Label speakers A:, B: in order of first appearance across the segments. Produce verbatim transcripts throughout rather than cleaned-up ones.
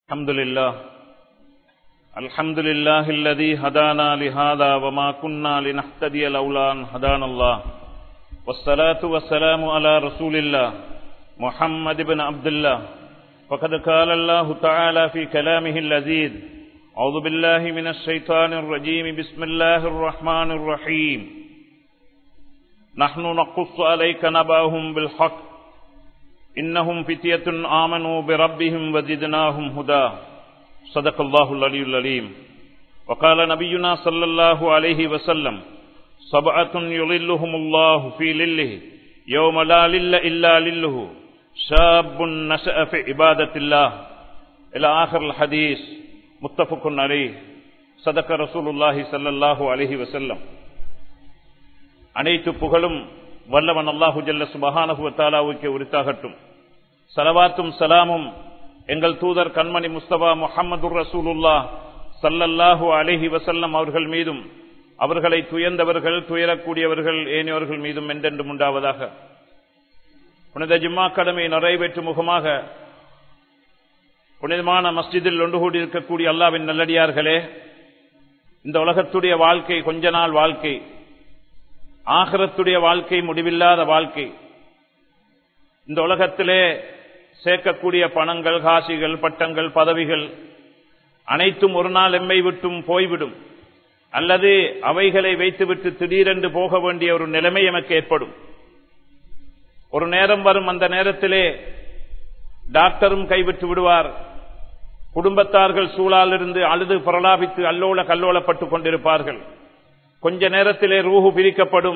A: الحمد لله الحمد لله الذي هدانا لهذا وما كنا لنهتدي لولا أن هدانا الله والصلاة والسلام على رسول الله محمد بن عبد الله فقد قال الله تعالى في كلامه اللذيذ أعوذ بالله من الشيطان الرجيم بسم الله الرحمن الرحيم نحن نقص عليك نبأهم بالحق إنهم فتية آمنوا بربهم وزدناهم هدى صدق الله العلي العليم وقال نبينا صلى الله عليه وسلم سبعة يظلهم الله في ظله يوم لا ظل إلا ظله شاب نشأ في عبادة الله إلى آخر الحديث متفق عليه صدق رسول الله صلى الله عليه وسلم. அனைத்து புகழும் வல்லவன் அல்லாஹு ஜல்ல சுப்ஹானஹு வ தஆலாவுக்கு உரித்தாகட்டும். ஸலவாத்தும் ஸலாமும் எங்கள் தூதர் கண்மணி முஸ்தபா முஹம்மதுர் ரசூலுல்லாஹ் ஸல்லல்லாஹு அலைஹி வஸல்லம் அவர்கள் மீதும் அவர்களை துயர்ந்தவர்கள் துயரக்கூடியவர்கள் ஏனையோர்கள் மீதும் என்றென்றும் உண்டாவதாக. புனித ஜும்மா கடமை நிறைவேற்றும் முகமாக புனிதமான மஸ்ஜிதில் ஒன்று கூடி இருக்கக்கூடிய அல்லாஹ்வின் நல்லடியார்களே, இந்த உலகத்துடைய வாழ்க்கை கொஞ்ச நாள் வாழ்க்கை, ஆகிரத்துடைய வாழ்க்கை முடிவில்லாத வாழ்க்கை. இந்த உலகத்திலே சேர்க்கக்கூடிய பணங்கள், காசிகள், பட்டங்கள், பதவிகள் அனைத்தும் ஒரு நாள் எம்மை விட்டும் போய்விடும், அல்லது அவைகளை வைத்துவிட்டு திடீரென்று போக வேண்டிய ஒரு நிலைமை எமக்கு ஏற்படும். ஒரு நேரம் வரும், அந்த நேரத்திலே டாக்டரும் கைவிட்டு விடுவார், குடும்பத்தார்கள் சூழாலிருந்து அழுது பிரலாபித்து அல்லோல கல்லோலப்பட்டுக் கொண்டிருப்பார்கள். கொஞ்ச நேரத்திலே ரூஹு பிரிக்கப்படும்,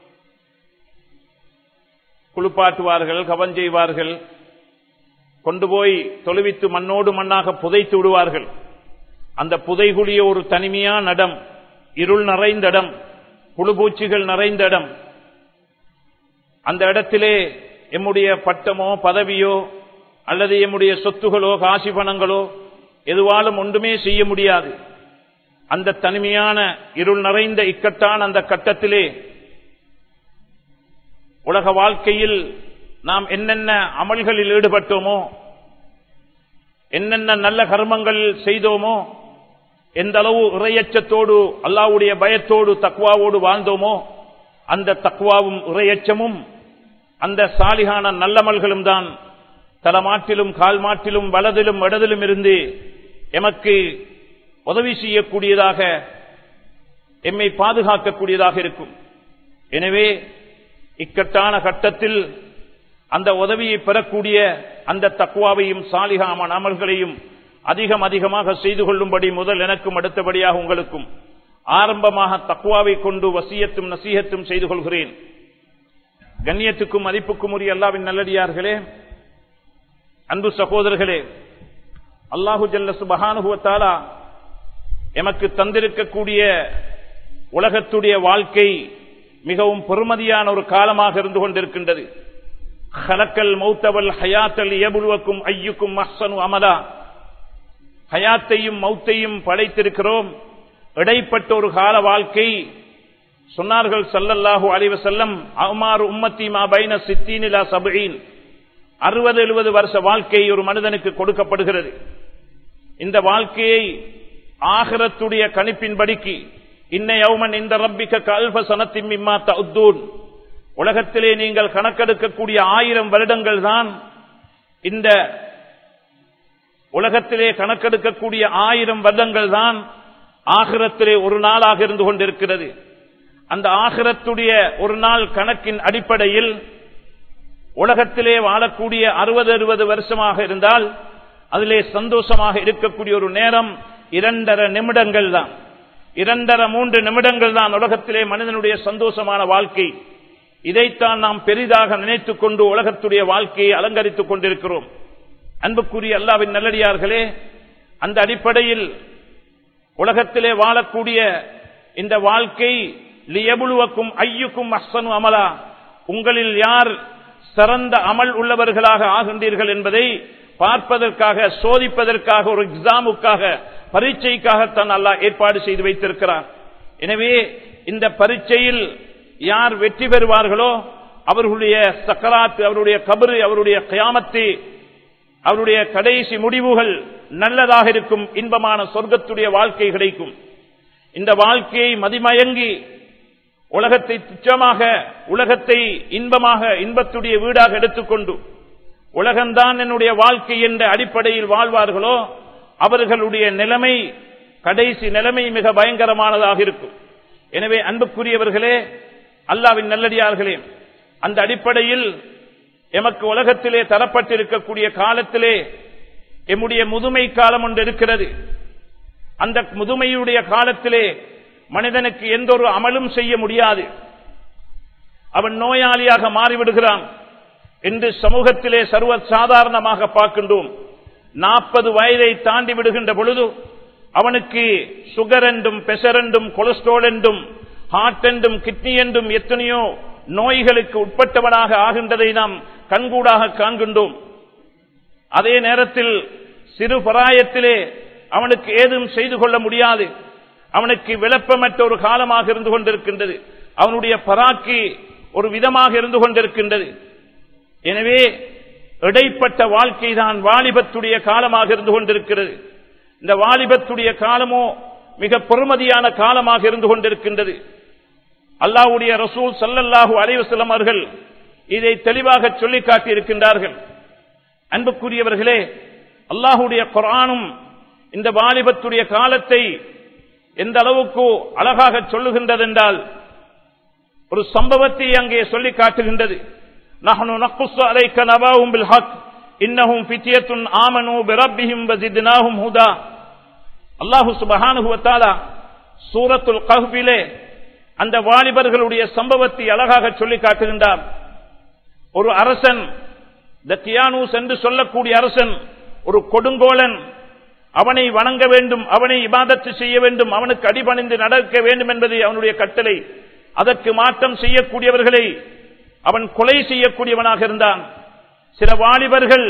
A: குளிப்பாட்டுவார்கள், கவன் செய்வார்கள், கொண்டு போய் தொழுவித்து மண்ணோடு மண்ணாக புதைத்து விடுவார்கள். அந்த புதைகுழிய ஒரு தனிமையான இடம், இருள் நிறைந்த இடம், புழுபூச்சிகள் நிறைந்த இடம். அந்த இடத்திலே எம்முடைய பட்டமோ பதவியோ அல்லது எம்முடைய சொத்துகளோ காசி பணங்களோ எதுவாலும் ஒன்றுமே செய்ய முடியாது. அந்த தனிமையான இருள் நிறைந்த இக்கட்டான அந்த கட்டத்திலே உலக வாழ்க்கையில் நாம் என்னென்ன அமல்களில் ஈடுபட்டோமோ, என்னென்ன நல்ல கர்மங்கள் செய்தோமோ, எந்த அளவு இறையச்சத்தோடு அல்லாஹ்வுடைய பயத்தோடு தக்வாவோடு வாழ்ந்தோமோ, அந்த தக்வாவும் இறையச்சமும் அந்த சாலிகான நல்லமல்களும் தான் தலமாட்டிலும் கால் மாட்டிலும் வலதிலும் இடதிலும் இருந்து எமக்கு உதவி செய்யக்கூடியதாக, எம்மை பாதுகாக்கக்கூடியதாக இருக்கும். எனவே இக்கட்டான கட்டத்தில் அந்த உதவியை பெறக்கூடிய அந்த தக்வாவையும் சாலிகான அமல்களையும் அதிகம் அதிகமாக செய்து கொள்ளும்படி முதல் எனக்கும் அடுத்தபடியாக உங்களுக்கும் ஆரம்பமாக தக்வாவை கொண்டு வசியத்தும் நசீஹத்தும் செய்து கொள்கிறேன். கண்ணியத்துக்கும் மதிப்புக்கும் உரிய அல்லாஹ்வின் நல்லடியார்களே, அன்பு சகோதரர்களே, அல்லாஹு ஜல்ல சுப்ஹானஹு வ தஆலா எமக்கு தந்திருக்கக்கூடிய உலகத்துடைய வாழ்க்கை மிகவும் பெருமதியான ஒரு காலமாக இருந்து கொண்டிருக்கின்றது. ஹலக்கல் மௌத்தவல் ஹயாத்தல் யபுலுவக்கும் ஐயுக்கும் அஹ்ஸனு அமலா, ஹயாத்தையும் மௌத்தையும் படைத்திருக்கிறோம். இடைப்பட்ட ஒரு கால வாழ்க்கை. சொன்னார்கள் ஸல்லல்லாஹு அலைஹி வஸல்லம், அமாரு உம்மத்தி மா பைன சித்தீன் இலா சபீன், அறுபது எழுபது வருஷ வாழ்க்கை ஒரு மனிதனுக்கு கொடுக்கப்படுகிறது. இந்த வாழ்க்கையை ஆகிரத்துடைய கணிப்பின்படிக்கு இன்ன யௌமன் இந்த ரப்பிக கல்ஃப சனத்தின் மிம்மா தஉத்தூன், உலகத்திலே நீங்கள் கணக்கெடுக்கக்கூடிய ஆயிரம் வருடங்கள் தான், இந்த உலகத்திலே கணக்கெடுக்கக்கூடிய ஆயிரம் வருடங்கள் தான் ஆகிரத்திலே ஒரு நாளாக இருந்து கொண்டிருக்கிறது. அந்த ஆகிரத்துடைய ஒரு நாள் கணக்கின் அடிப்படையில் உலகத்திலே வாழக்கூடிய அறுபது அறுபது வருஷமாக இருந்தால் அதிலே சந்தோஷமாக இருக்கக்கூடிய ஒரு நேரம் இரண்டரை நிமிடங்கள் தான். இரண்டரை மூன்று நிமிடங்கள் தான் உலகத்திலே மனிதனுடைய சந்தோஷமான வாழ்க்கை. இதைத்தான் நாம் பெரிதாக நினைத்துக் கொண்டு உலகத்துடைய வாழ்க்கையை அலங்கரித்துக் கொண்டிருக்கிறோம். அன்புக்குரிய அல்லாஹ்வின் நல்லடியார்களே, அந்த அடிப்படையில் உலகத்திலே வாழக்கூடிய இந்த வாழ்க்கை லியபுலுவக்கும் ஐயுக்கும் அஹ்ஸனு அமலா, உங்களில் யார் சிறந்த அமல் உள்ளவர்களாக ஆகின்றீர்கள் என்பதை பார்ப்பதற்காக, சோதிப்பதற்காக, ஒரு எக்ஸாமுக்காக, பரீட்சைக்காகத்தான் அல்லாஹ் ஏற்பாடு செய்து வைத்திருக்கிறார். எனவே இந்த பரீட்சையில் யார் வெற்றி பெறுவார்களோ அவர்களுடைய சக்கராத், அவருடைய கபரு, அவருடைய கியாமத்து அவருடைய கடைசி முடிவுகள் நல்லதாக இருக்கும், இன்பமான சொர்க்கத்துடைய வாழ்க்கை கிடைக்கும். இந்த வாழ்க்கையை மதிமயங்கி உலகத்தை துச்சமாக, உலகத்தை இன்பமாக, இன்பத்துடைய வீடாக எடுத்துக்கொண்டு உலகம்தான் என்னுடைய வாழ்க்கை என்ற அடிப்படையில் வாழ்வார்களோ அவர்களுடைய நிலைமை, கடைசி நிலைமை மிக பயங்கரமானதாக இருக்கும். எனவே அன்புக்குரியவர்களே, அல்லாஹ்வின் நல்லடியார்களே, அந்த அடிப்படையில் எமக்கு உலகத்திலே தரப்பட்டிருக்கக்கூடிய காலத்திலே எம்முடைய முதுமை காலம் ஒன்று இருக்கிறது. அந்த முதுமையுடைய காலத்திலே மனிதனுக்கு எந்த ஒரு அமலும் செய்ய முடியாது, அவன் நோயாளியாக மாறிவிடுகிறான் என்று சமூகத்திலே சர்வ சாதாரணமாக பார்க்கின்றோம். நாற்பது வயதை தாண்டி விடுகின்ற பொழுது அவனுக்கு சுகர் என்றும் பிரஷர் என்றும் கொலஸ்ட்ரால் என்றும் ஹார்ட் என்றும் கிட்னி என்றும் எத்தனையோ நோய்களுக்கு உட்பட்டவனாக ஆகின்றதை நாம் கண்கூடாக காண்கின்றோம். அதே நேரத்தில் சிறு பராயத்திலே அவனுக்கு ஏதும் செய்து கொள்ள முடியாது, அவனுக்கு விளப்பமற்ற ஒரு காலமாக இருந்து கொண்டிருக்கின்றது, அவனுடைய பராக்கி ஒரு விதமாக இருந்து கொண்டிருக்கின்றது. எனவே இடைப்பட்ட வாழ்க்கை தான் வாலிபத்துடைய காலமாக இருந்து கொண்டிருக்கிறது. இந்த வாலிபத்துடைய காலமோ மிக பெருமதியான காலமாக இருந்து கொண்டிருக்கின்றது. அல்லாஹ்வுடைய ரசூல் ஸல்லல்லாஹு அலைஹி வஸல்லம் அவர்கள் இதை தெளிவாக சொல்லி காட்டியிருக்கின்றார்கள். அன்புக்குரியவர்களே, அல்லாஹ்வுடைய குர்ஆனும் இந்த வாலிபத்துடைய காலத்தை எந்த அளவுக்கு அழகாக சொல்லுகின்றது என்றால், ஒரு சம்பவத்தை அங்கே சொல்லி காட்டுகின்றது. நஹ்னு நக்ஸு அலைக நபாஹும் பில் ஹக் இன்னஹும் ஃபித்யத்துன் ஆமனூ பிரப்பிஹிம் வஸித்னாஹும் ஹுதா. அல்லாஹ் சுப்ஹானஹு வ தஆலா சூரத்துல் கஹ்ஃபிலே அந்த வாலிபர்களுடைய சம்பவத்தை அழகாக சொல்லி காட்டுகின்றார். ஒரு அரசன், தக்கியானூஸ் என்று சொல்லக்கூடிய அரசன், ஒரு கொடுங்கோலன், அவனை வணங்க வேண்டும், அவனை இபாதத்து செய்ய வேண்டும், அவனுக்கு அடிபணிந்து நடக்க வேண்டும் என்பது அவனுடைய கட்டளை. அதற்கு மாற்றம் செய்யக்கூடியவர்களை அவன் கொலை செய்யக்கூடியவனாக இருந்தான். சில வாலிபர்கள்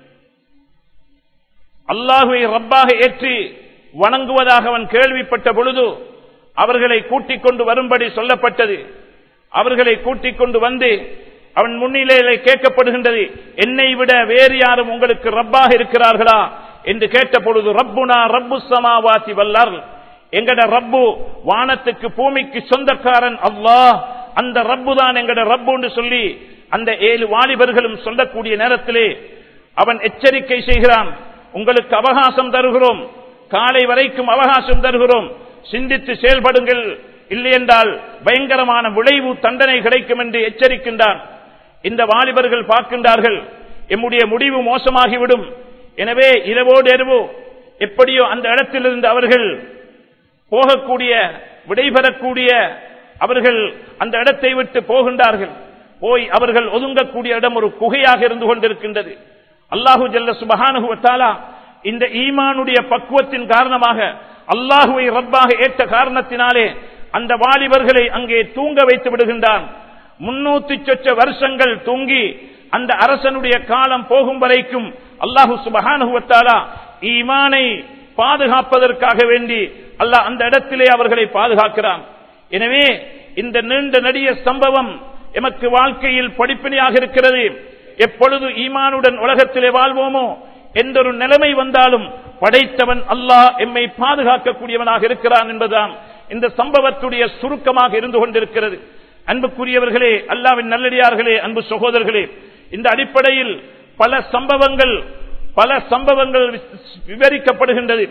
A: அல்லாஹ்வை ரப்பாக ஏற்றி வணங்குவதாக அவன் கேள்விப்பட்ட பொழுது அவர்களை கூட்டிக் கொண்டு வரும்படி சொல்லப்பட்டது. அவர்களை கூட்டிக் கொண்டு வந்து அவன் முன்னிலையிலே கேட்கப்படுகின்றது, என்னை விட வேறு யாரும் உங்களுக்கு ரப்பாக இருக்கிறார்களா என்று கேட்ட பொழுது, ரப்புனா ரப்பு ஸமாவாதி வல் அர்த், எங்கட ரப்பு வானத்துக்கு பூமிக்கு சொந்தக்காரன் அல்லாஹ், அந்த ரப்பு தான் எங்கட ரப்பு என்று சொல்லி அந்த ஏழு வாலிபர்களும் சொல்லக்கூடிய நேரத்திலே அவன் எச்சரிக்கை செய்கிறான், உங்களுக்கு அவகாசம் தருகிறோம், காலை வரைக்கும் அவகாசம் தருகிறோம், சிந்தித்து செயல்படுங்கள், இல்லை என்றால் பயங்கரமான விளைவு தண்டனை கிடைக்கும் என்று எச்சரிக்கின்றான். இந்த வாலிபர்கள் பார்க்கின்றார்கள், எம்முடைய முடிவு மோசமாகிவிடும். எனவே இரவோடு இரவு எப்படியோ அந்த இடத்திலிருந்து அவர்கள் போகக்கூடிய, விடைபெறக்கூடிய, அவர்கள் அந்த இடத்தை விட்டு போகின்றார்கள். போய் அவர்கள் ஒதுங்கக்கூடிய இடம் ஒரு குகையாக இருந்து கொண்டிருக்கின்றது. அல்லாஹு ஜல்ல சுப்ஹானஹு வ தஆலா இந்த ஈமானுடைய பக்குவத்தின் காரணமாக, அல்லாஹுவை ரப்பாக ஏற்ற காரணத்தினாலே அந்த வாலிபர்களை அங்கே தூங்க வைத்து விடுகின்றான். முன்னூத்தி சொச்ச வருஷங்கள் தூங்கி அந்த அரசனுடைய காலம் போகும் வரைக்கும் அல்லாஹு சுப்ஹானஹு வ தஆலா ஈமானை பாதுகாப்பதற்காக வேண்டி அல்லாஹ் அந்த இடத்திலே அவர்களை பாதுகாக்கிறான். எனவே இந்த நீண்ட நெடிய சம்பவம் எமக்கு வாழ்க்கையில் படிப்பினையாக இருக்கிறது. எப்பொழுது ஈமானுடன் உலகத்திலே வாழ்வோமோ எந்த ஒரு நிலைமை வந்தாலும் படைத்தவன் அல்லாஹ் எம்மை பாதுகாக்கக்கூடியவனாக இருக்கிறான் என்பதுதான் இந்த சம்பவத்துடைய சுருக்கமாக இருந்து கொண்டிருக்கிறது. அன்புக்குரியவர்களே, அல்லாஹ்வின் நல்லடியார்களே, அன்பு சகோதரர்களே, இந்த அடிப்படையில் பல சம்பவங்கள் பல சம்பவங்கள் விவரிக்கப்படுகின்றது.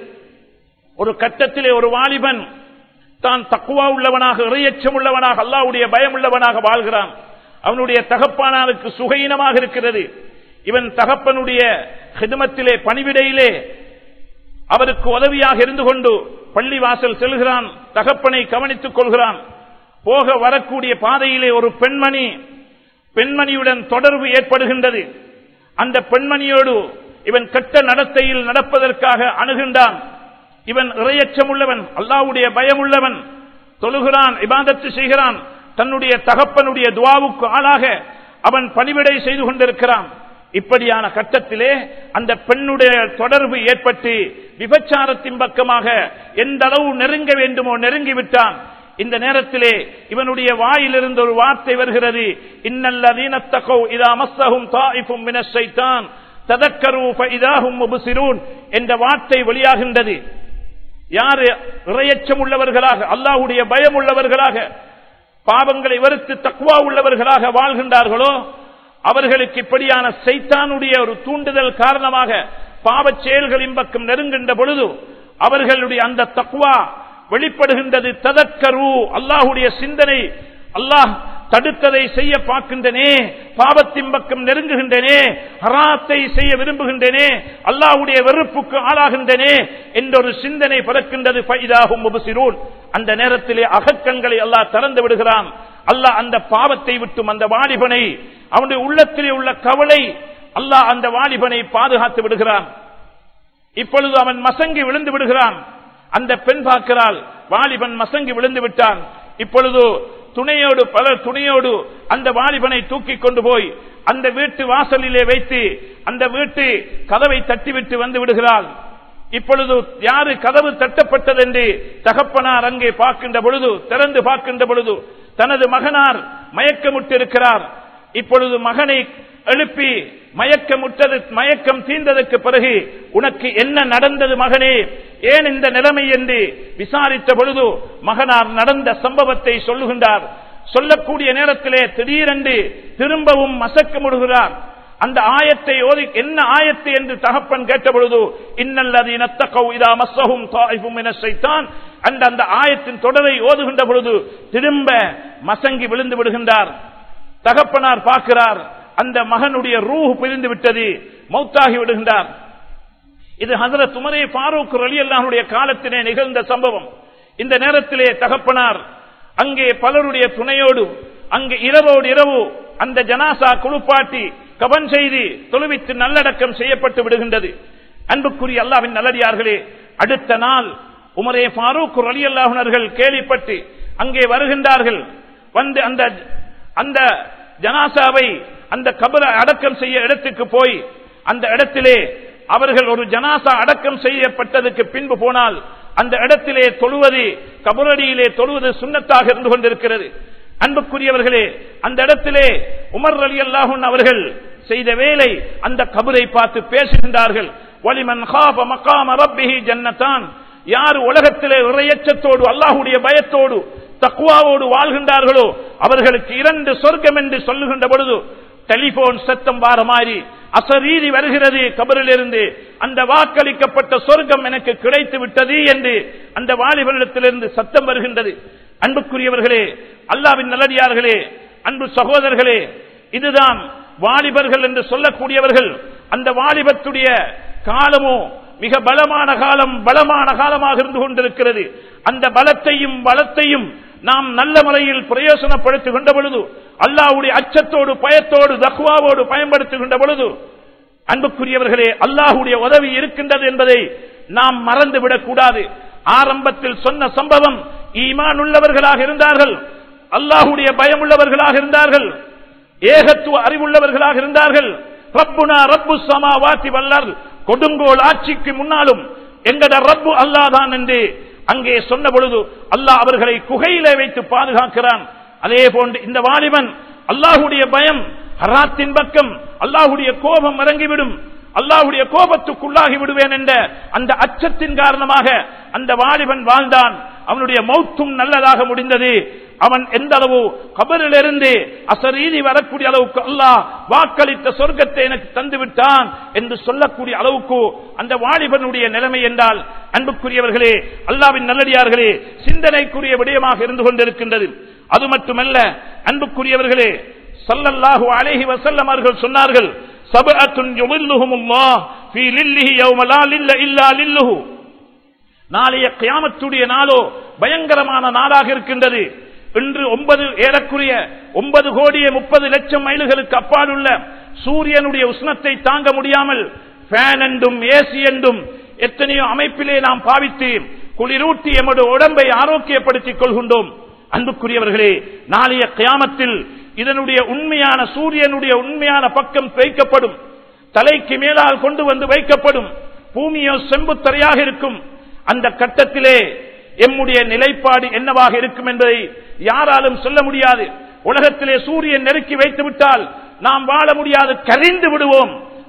A: ஒரு கட்டத்திலே ஒரு வாலிபன் தான் தக்வா உள்ளவனாக, இறையச்சம் உள்ளவனாக, அல்லாஹ்வுடைய பயம் உள்ளவனாக வாழ்கிறான். அவனுடைய தகப்பானாருக்கு சுகையினமாக இருக்கிறது. இவன் தகப்பனுடைய ஹிதமத்திலே, பணிவிடையிலே அவருக்கு உதவியாக இருந்து கொண்டு பள்ளி வாசல் செல்கிறான், தகப்பனை கவனித்துக் கொள்கிறான். போக வரக்கூடிய பாதையிலே ஒரு பெண்மணி பெண்மணியுடன் தொடர்பு ஏற்படுகின்றது. அந்த பெண்மணியோடு இவன் கெட்ட நடத்தையில் நடப்பதற்காக அணுகின்றான். இவன் இறையச்சம் உள்ளவன், அல்லாஹ்வுடைய பயம் உள்ளவன், தொழுகிறான், இபாதத்து செய்கிறான். தன்னுடைய தகப்பனுடைய துஆவுக்கு ஆளாக அவன் பணிவிடை செய்து கொண்டிருக்கிறான். இப்படியான கட்டத்திலே அந்த பெண்ணுடைய தொடர்பு ஏற்பட்டு விபச்சாரத்தின் பக்கமாக எந்த அளவு நெருங்க வேண்டுமோ நெருங்கிவிட்டான். இந்த நேரத்திலே இவனுடைய வாயிலிருந்து ஒரு வார்த்தை வருகிறது, இன்னல்லதீன தகவ் இதா மஸ்ஸஹும் தாயிஃபும் மினஷ் ஷைத்தான் ததக்கரு ஃபஇதாஹும் முப்சிரூன் என்ற வார்த்தை வெளியாகின்றது. யார் இறையச்சம் உள்ளவர்களாக, அல்லாஹ்வுடைய பயம் உள்ளவர்களாக, பாவங்களை வெறுத்து தக்வா உள்ளவர்களாக வாழ்கின்றார்களோ அவர்களுக்கு இப்படியான சைத்தானுடைய ஒரு தூண்டுதல் காரணமாக பாவச் செயல்களின் பக்கம் நெருங்குகின்ற பொழுது அவர்களுடைய அந்த தக்வா வெளிப்படுகின்றது. ததக்கரு, அல்லாஹ்வுடைய சிந்தனை, அல்லாஹ் தடுத்ததை செய்ய பார்க்கின்றனே, பாவத்தின் பக்கம் நெருங்குகின்றனே, ஹராத்தை செய்ய விரும்புகின்றனே, அல்லாஹ்வுடைய வெறுப்புக்கு ஆளாகின்றனே என்ற ஒரு சிந்தனை பிறக்கின்றது. ஃபஇதாஹும் முப்சிரூன், அந்த நேரத்திலே அகக்கண்களை அல்லாஹ் திறந்து விடுகிறான். அல்லாஹ் அந்த பாவத்தை விட்டும் அந்த வாலிபனை, அவனுடைய உள்ளத்திலே உள்ள கவலை, அல்லாஹ் அந்த வாலிபனை பாதுகாத்து விடுகிறான். இப்பொழுது அவன் மசங்கி விழுந்து விடுகிறான். அந்த பெண் பார்க்கிறாள், வாலிபன் மசங்கி விழுந்து விட்டான். இப்பொழுது துணையோடு பல துணையோடு அந்த வாலிபனை தூக்கி கொண்டு போய் அந்த வீட்டு வாசலிலே வைத்து அந்த வீட்டு கதவை தட்டிவிட்டு வந்து விடுகிறாள். இப்பொழுது யாரு கதவு தட்டப்பட்டது என்று தகப்பனார் அங்கே பார்க்கின்ற பொழுது, திறந்து பார்க்கின்ற பொழுது தனது மகனார் மயக்கமுற்றிருக்கிறார். இப்பொழுது மகனை எழுப்பி மயக்கமுற்றது, மயக்கம் தீர்ந்ததற்கு பிறகு உனக்கு என்ன நடந்தது மகனே, ஏன் இந்த நிலைமை என்று விசாரித்த பொழுது மகனார் நடந்த சம்பவத்தை சொல்லுகின்றார். சொல்லக்கூடிய நேரத்திலே திடீரென்று திரும்பவும் மசக்கமுடுகிறார். அந்த ஆயத்தை ஓதி, என்ன ஆயத்து என்று தகப்பன் கேட்ட பொழுது இன்னல்லதீன தகவ் இதா மஸ்ஸஹும் தாயிஃபும் மினஷ் ஷைத்தான் என்ற அந்த ஆயத்தின் தொடரை ஓதுகின்ற பொழுது திரும்ப மசங்கி விழுந்து விடுகின்றார். தகப்பனார் பார்க்கிறார், அந்த மகனுடைய ரூஹ் பிரிந்து விட்டது, மௌத்தாகி விடுகின்றார். இது ஹஜ்ரத் உமரே ஃபாரூக் ரலியல்லாஹு அன்ஹுடைய காலத்திலே நிகழ்ந்த சம்பவம். இந்த நேரத்திலே தகப்பனார் அங்கே பலருடைய துணையோடு அங்கே இரவோடு இரவு அந்த ஜனாசா குளிப்பாட்டி கபன் செய்து தொழுவித்து நல்லடக்கம் செய்யப்பட்டு விடுகின்றது. அன்புக்குரிய அல்லாஹ்வின் நல்லடியார்களே, அடுத்த நாள் உமரே ஃபாரூக் ரலியல்லாஹு அன்ஹு அவர்கள் கேள்விப்பட்டு அங்கே வருகின்றார்கள். வந்து அந்த அந்த ஜனாசாவை அந்த கபரை அடக்கம் செய்ய இடத்துக்கு போய் அந்த இடத்திலே அவர்கள் ஒரு ஜனாசா அடக்கம் செய்யப்பட்டதுக்கு பின்பு போனால் அந்த இடத்திலே தொழுவது, கபரடியிலே தொழுவது சுன்னத்தாக இருந்து கொண்டிருக்கிறது. அன்புக்குரியவர்களே, அந்த இடத்திலே உமர் ரலியல்லாஹு அன்ஹு அவர்கள் செய்த வேலை, அந்த கபரை பார்த்து பேசுகின்றார்கள். வலிமன் காஃப மகாம ரப்பிஹி ஜன்னதான், யார் உலகத்திலே இறையச்சத்தோடு அல்லாஹ்வுடைய பயத்தோடு தக்வாவோடு வாழ்கின்றார்களோ அவர்களுக்கு இரண்டு சொர்க்கம் என்று சொல்லுகின்ற பொழுது டெலிபோன் சத்தம் வார மாதிரி அசரீதி வருகிறது கபரிலிருந்து, அந்த வாக்களிக்கப்பட்ட சொர்க்கம் எனக்கு கிடைத்து விட்டது என்று அந்த வாலிபரிடத்திலிருந்து சத்தம் வருகின்றது. அன்புக்குரியவர்களே, அல்லாஹ்வின் நல்லடியார்களே, அன்பு சகோதரர்களே, இதுதான் வாலிபர்கள் என்று சொல்லக்கூடியவர்கள். அந்த வாலிபத்துடைய காலமோ மிக பலமான காலம், பலமான காலமாக இருந்து கொண்டிருக்கிறது. அந்த பலத்தையும் பலத்தையும் நாம் நல்ல முறையில் பிரயோசனப்படுத்துகின்ற பொழுது, அல்லாஹ்வுடைய அச்சத்தோடு பயத்தோடு தக்வாவோடு பயன்படுத்துகின்ற பொழுது, அன்புக்குரியவர்களே, அல்லாஹ்வுடைய உதவி இருக்கின்றது என்பதை நாம் மறந்துவிடக் கூடாது. ஆரம்பத்தில் சொன்ன சம்பவம், ஈமான் உள்ளவர்களாக இருந்தார்கள், அல்லாஹ்வுடைய பயம் உள்ளவர்களாக இருந்தார்கள், ஏகத்துவ அறிவுள்ளவர்களாக இருந்தார்கள். ரப்புனா ரப்பு ஸமாவாதி வல் அர்த், கொடுங்கோல் ஆட்சிக்கு முன்னாலும் எங்கட ரப்பு அல்லாஹ் தான் என்று அங்கே சொன்ன பொழுது அல்லாஹ் அவர்களை குகையிலே வைத்து பாதுகாக்கிறான். அதே போன்று இந்த வாலிபன் அல்லாஹ்வுடைய பயம், ஹராத்தின் பக்கம் அல்லாஹ்வுடைய கோபம் இறங்கிவிடும், அல்லாஹ்வுடைய கோபத்துக்குள்ளாகி விடுவேன் என்ற அந்த அச்சத்தின் காரணமாக அந்த வாலிபன் வாழ்ந்தான். அவனுடைய மௌத்தும் நல்லதாக முடிந்தது. அவன் எந்த அளவு கபரிலிருந்து அசரீதி வரக்கூடிய அளவுக்கு அல்லாஹ் வாக்களித்த சொர்க்கத்தை எனக்கு தந்து விட்டான் என்று சொல்லக்கூடிய அளவுக்கு அந்த வாலிபனுடைய நிலைமை என்றால், அன்புக்குரியவர்களே, அல்லாஹ்வின் நல்லடியார்களே, சிந்தனைக்குரிய விடயமாக இருந்து கொண்டிருக்கின்றது. அது மட்டுமல்ல, அன்புக்குரியவர்களே, ஸல்லல்லாஹு அலைஹி வஸல்லம் அவர்கள் சொன்னார்கள், சபஅத்துன் யுதில்லுஹுமுல்லாஹ் ஃபீ லில்லிஹி யௌம லா லில்ல இல்லா லில்லுஹு. நாளைய கியாமத்துடைய நாளோ பயங்கரமான நாளாக இருக்கின்றது. இன்று ஒன்பது ஏறக்குரிய ஒன்பது கோடியே முப்பது லட்சம் மைல்களுக்கு அப்பால் உள்ள சூரியனுடைய உஷ்ணத்தை தாங்க முடியாமல் ஃபேன் என்றும் ஏசி என்றும் எத்தனையோ அமைப்பிலே நாம் பாவித்து குளிரூட்டி எமது உடம்பை ஆரோக்கியப்படுத்திக் கொள்கின்றோம். அன்புக்குரியவர்களே, நாளைய கியாமத்தில் இதனுடைய உண்மையான சூரியனுடைய உண்மையான பக்கம் வைக்கப்படும், தலைக்கு மேலால் கொண்டு வந்து வைக்கப்படும், பூமியோ செம்புத்தரையாக இருக்கும். அந்த கட்டத்திலே எம்முடைய நிலைப்பாடு என்னவாக இருக்கும் என்பதை யாராலும் சொல்ல முடியாது. உலகத்திலே சூரியன் நெருக்கி வைத்து விட்டால் நாம் வாழ முடியாது, கரிந்து விடுவோம்.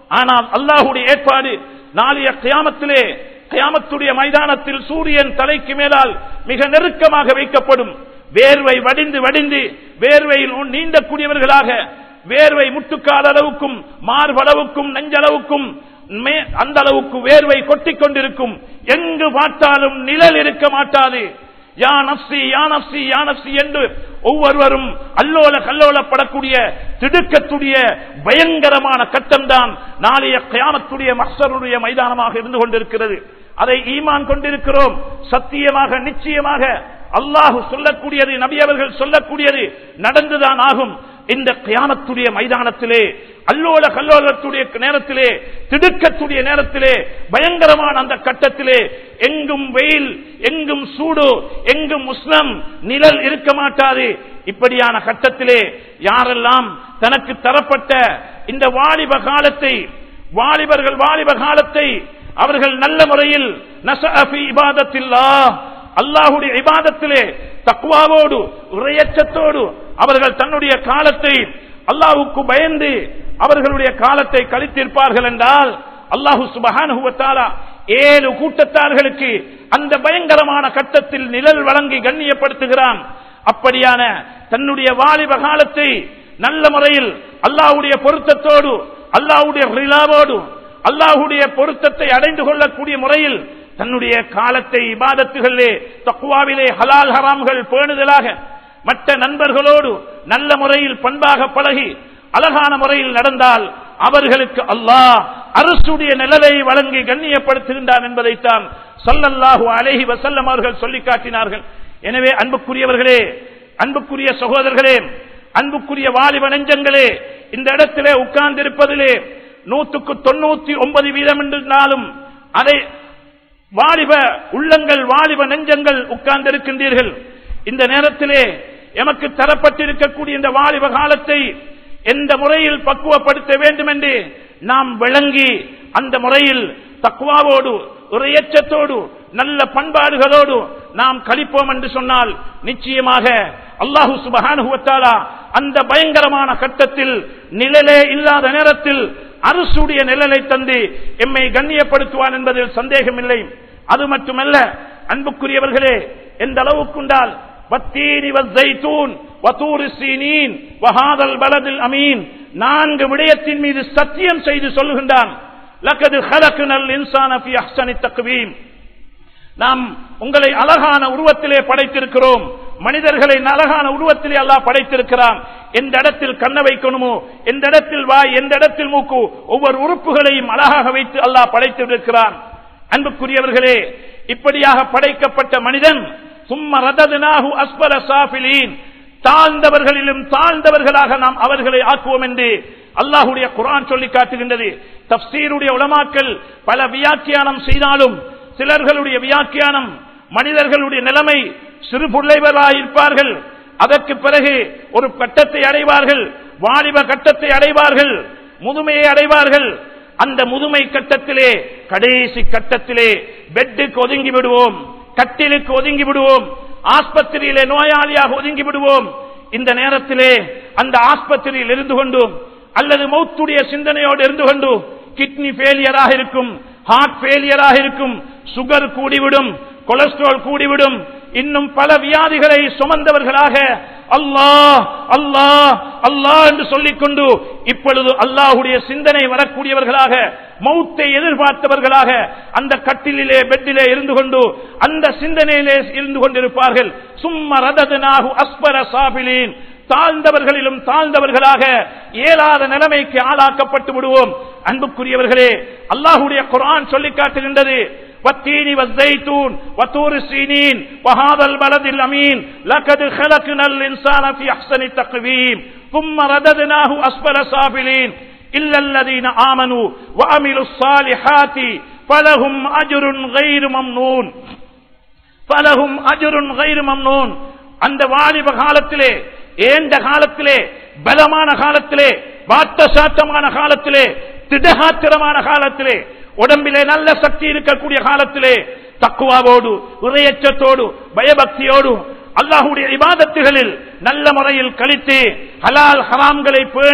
A: ஆனால் அல்லாஹ்வுடைய ஏற்பாடு நாளைய கியாமத்திலே கியாமத்துடைய மைதானத்தில் சூரியன் தலைக்கு மேலால் மிக நெருக்கமாக வைக்கப்படும். வேர்வை வடிந்து வடிந்து வேர்வையில் நீண்டக்கூடியவர்களாக வேர்வை முட்டுக்கால் அளவுக்கும் மார்பளவுக்கும் நெஞ்சளவுக்கும் அந்த அளவுக்கு வேர்வை கொட்டிக் கொண்டிருக்கும். எங்கு பார்த்தாலும் நிழல் இருக்க மாட்டாது. யா நப்சி யா நப்சி யா நப்சி என்று ஒவ்வொருவரும் அல்லோல கல்லோலப்படக்கூடிய திடுக்கத்துடைய பயங்கரமான கட்டம்தான் நாளைய கியாமத்துடைய மஹ்ஷருடைய மைதானமாக இருந்து கொண்டிருக்கிறது. அதை ஈமான் கொண்டிருக்கிறோம். சத்தியமாக நிச்சயமாக அல்லாஹ் சொல்லக்கூடியது, நபி அவர்கள் சொல்லக்கூடியது நடந்துதான் ஆகும். இந்த கியாமத்துடைய மைதானத்திலே அல்லோல கல்லோலத்துடைய நேரத்திலே திடுக்கத்துடைய நேரத்திலே பயங்கரமான அந்த கட்டத்திலே எங்கும் வெயில் எங்கும் சூடு எங்கும் உஷ்ணம் நிழல் இருக்க மாட்டாது. இப்படியான கட்டத்திலே யாரெல்லாம் தனக்கு தரப்பட்ட இந்த வாலிப காலத்தை வாலிபர்கள் வாலிப காலத்தை அவர்கள் நல்ல முறையில் நஸஅஃபி இபாதத்தில்லாஹ் அல்லாஹ்வுடைய இபாதத்திலே தக்வாவோடு இறையச்சத்தோடு அவர்கள் தன்னுடைய காலத்தை அல்லாஹ்வுக்கு பயந்து அவர்களுடைய காலத்தை கழித்திருப்பார்கள் என்றால் அல்லாஹ் சுப்ஹானஹு வ தஆலா ஏழு கூட்டத்தார்களுக்கு அந்த பயங்கரமான கட்டத்தில் நிழல் வழங்கி கண்ணியப்படுத்துகிறான். அப்படியான தன்னுடைய வாலிப காலத்தை நல்ல முறையில் அல்லாஹ்வுடைய பொருத்தத்தோடு அல்லாஹ்வுடைய ரிலாவோடு அல்லாஹ்வுடைய பொருத்தத்தை அடைந்து கொள்ளக்கூடிய முறையில் தன்னுடைய காலத்தை இபாதத்துகளிலே தக்வாவிலே ஹலால் ஹராம்கள் பேணுதலாக மற்ற நண்பர்களோடு நல்ல முறையில் பண்பாக பழகி அழகான முறையில் நடந்தால் அவர்களுக்கு அல்லாஹ் அரசுடைய நிழலை வழங்கி கண்ணியப்படுத்துகின்றான் என்பதைத்தான் ஸல்லல்லாஹு அலைஹி வஸல்லம் அவர்கள் சொல்லி காட்டினார்கள். எனவே அன்புக்குரியவர்களே, அன்புக்குரிய சகோதரர்களே, அன்புக்குரிய வாலிப நெஞ்சங்களே, இந்த இடத்திலே உட்கார்ந்திருப்பதிலே நூற்றுக்கு தொண்ணூத்தி ஒன்பது வீதம் என்றாலும் அதை வாலிப உள்ளங்கள் வாலிப நெஞ்சங்கள் உட்கார்ந்திருக்கின்றீர்கள். இந்த நேரத்திலே எமக்கு தரப்பட்டிருக்கக்கூடிய இந்த வாலிப காலத்தை எந்த முறையில் பக்குவப்படுத்த வேண்டும் என்று நாம் விளங்கி அந்த முறையில் தக்வாவோடு இறையச்சத்தோடு நல்ல பண்பாடுகளோடு நாம் கழிப்போம் என்று சொன்னால் நிச்சயமாக அல்லாஹ் சுப்ஹானஹு வ தஆலா அந்த பயங்கரமான கட்டத்தில் நிழலே இல்லாத நேரத்தில் அரசுடைய நிழலை தந்து எம்மை கண்ணியப்படுத்துவான் என்பதில் சந்தேகமில்லை. அது மட்டுமல்ல அன்புக்குரியவர்களே, எந்த அளவுக்குண்டால் வத்தீனி வஸ்ஸைத்தூன் வதூரி சீனீன் வஹாதல் பலதில் அமீன் நான்கு விடயத்தின் மீது சத்தியம் செய்து சொல்லுகின்றான். லகத் ஹலக்னல் இன்சான ஃபீ அஹ்ஸனி தக்வீம் நாம் உங்களை அழகான உருவத்திலே படைத்திருக்கிறோம். மனிதர்களை அழகான உருவத்திலே அல்லாஹ் படைத்திருக்கிறான். எந்த இடத்தில் கண்ண வைக்கணுமோ, எந்த இடத்தில் வாய், எந்த இடத்தில் மூக்கு, ஒவ்வொரு உறுப்புகளையும் அழகாக வைத்து அல்லாஹ் படைத்திருக்கிறான். அன்புக்குரியவர்களே, இப்படியாக படைக்கப்பட்ட மனிதன் சும்ம ரதத்னாஹு அஸ்பல சாஃபிலீன் தாழ்ந்தவர்களிலும் தாழ்ந்தவர்களாக நாம் அவர்களை ஆக்குவோம் என்று அல்லாஹ்வுடைய குர்ஆன் சொல்லி காட்டுகின்றது. தஃப்சீருடைய உலமாக்கள் பல வியாக்கியானம் செய்தாலும் சிலர்களுடைய வியாக்கியானம் மனிதர்களுடைய நிலைமை சிறு பிள்ளைகளாக இருப்பார்கள், அதற்கு பிறகு ஒரு கட்டத்தை அடைவார்கள், வாலிப கட்டத்தை அடைவார்கள், முதுமையை அடைவார்கள். அந்த முதுமை கட்டத்திலே கடைசி கட்டத்திலே பெட்டுக்கு ஒதுங்கி விடுவோம், கட்டிலுக்கு ஒதுங்கி விடுவோம், ஆஸ்பத்திரியிலே நோயாளியாக ஒதுங்கி விடுவோம். இந்த நேரத்திலே அந்த ஆஸ்பத்திரியில் இருந்து கொண்டு அல்லது மௌத்துடைய சிந்தனையோடு இருந்து கொண்டு கிட்னி ஃபெயிலியராக இருக்கும், ஹார்ட் ஃபெயிலியராக இருக்கும், சுகர் கூடிவிடும், கொலஸ்ட்ரால் கூடிவிடும், இன்னும் பல வியாதிகளை சுமந்தவர்களாக அல்லாஹ் அல்லாஹ் அல்லாஹ் என்று சொல்லிக்கொண்டு இப்பொழுது அல்லாஹ்வுடைய சிந்தனை வரக்கூடியவர்களாக மௌத்தை எதிர்பார்த்தவர்களாக அந்த கட்டிலே பெட்டிலே இருந்து கொண்டு அந்த சிந்தனையிலே இருந்து கொண்டிருப்பார்கள். சும்ம ரதத்னாஹு அஸ்பர சாபிலீன் தாழ்ந்தவர்களிலும் தாழ்ந்தவர்களாக இயலாத நிலைமைக்கு ஆளாக்கப்பட்டு விடுவோம். அன்புக்குரியவர்களே, அல்லாஹ்வுடைய குர்ஆன் சொல்லி காட்டுகின்றது والتين والزيتون وطور السينين وهذا البلد الأمين لقد خلقنا الإنسان في أحسن تقويم ثم رددناه أسفل سافلين إلا الذين آمنوا وعملوا الصالحات فلهم أجر غير ممنون فلهم أجر غير ممنون. அந்த வாலிப காலத்திலே, ஏண்ட காலத்திலே, பலமான காலத்திலே, வாட்ட சாட்டமான காலத்திலே, திடகாத்திரமான காலத்திலே, உடம்பிலே நல்ல சக்தி இருக்கக்கூடிய காலத்திலே தக்குவாவோடு இறையச்சத்தோடு பயபக்தியோடு அல்லாஹ்வுடைய இபாதத்துகளில் நல்ல முறையில் கழித்து ஹலால் ஹராம்களை பேணி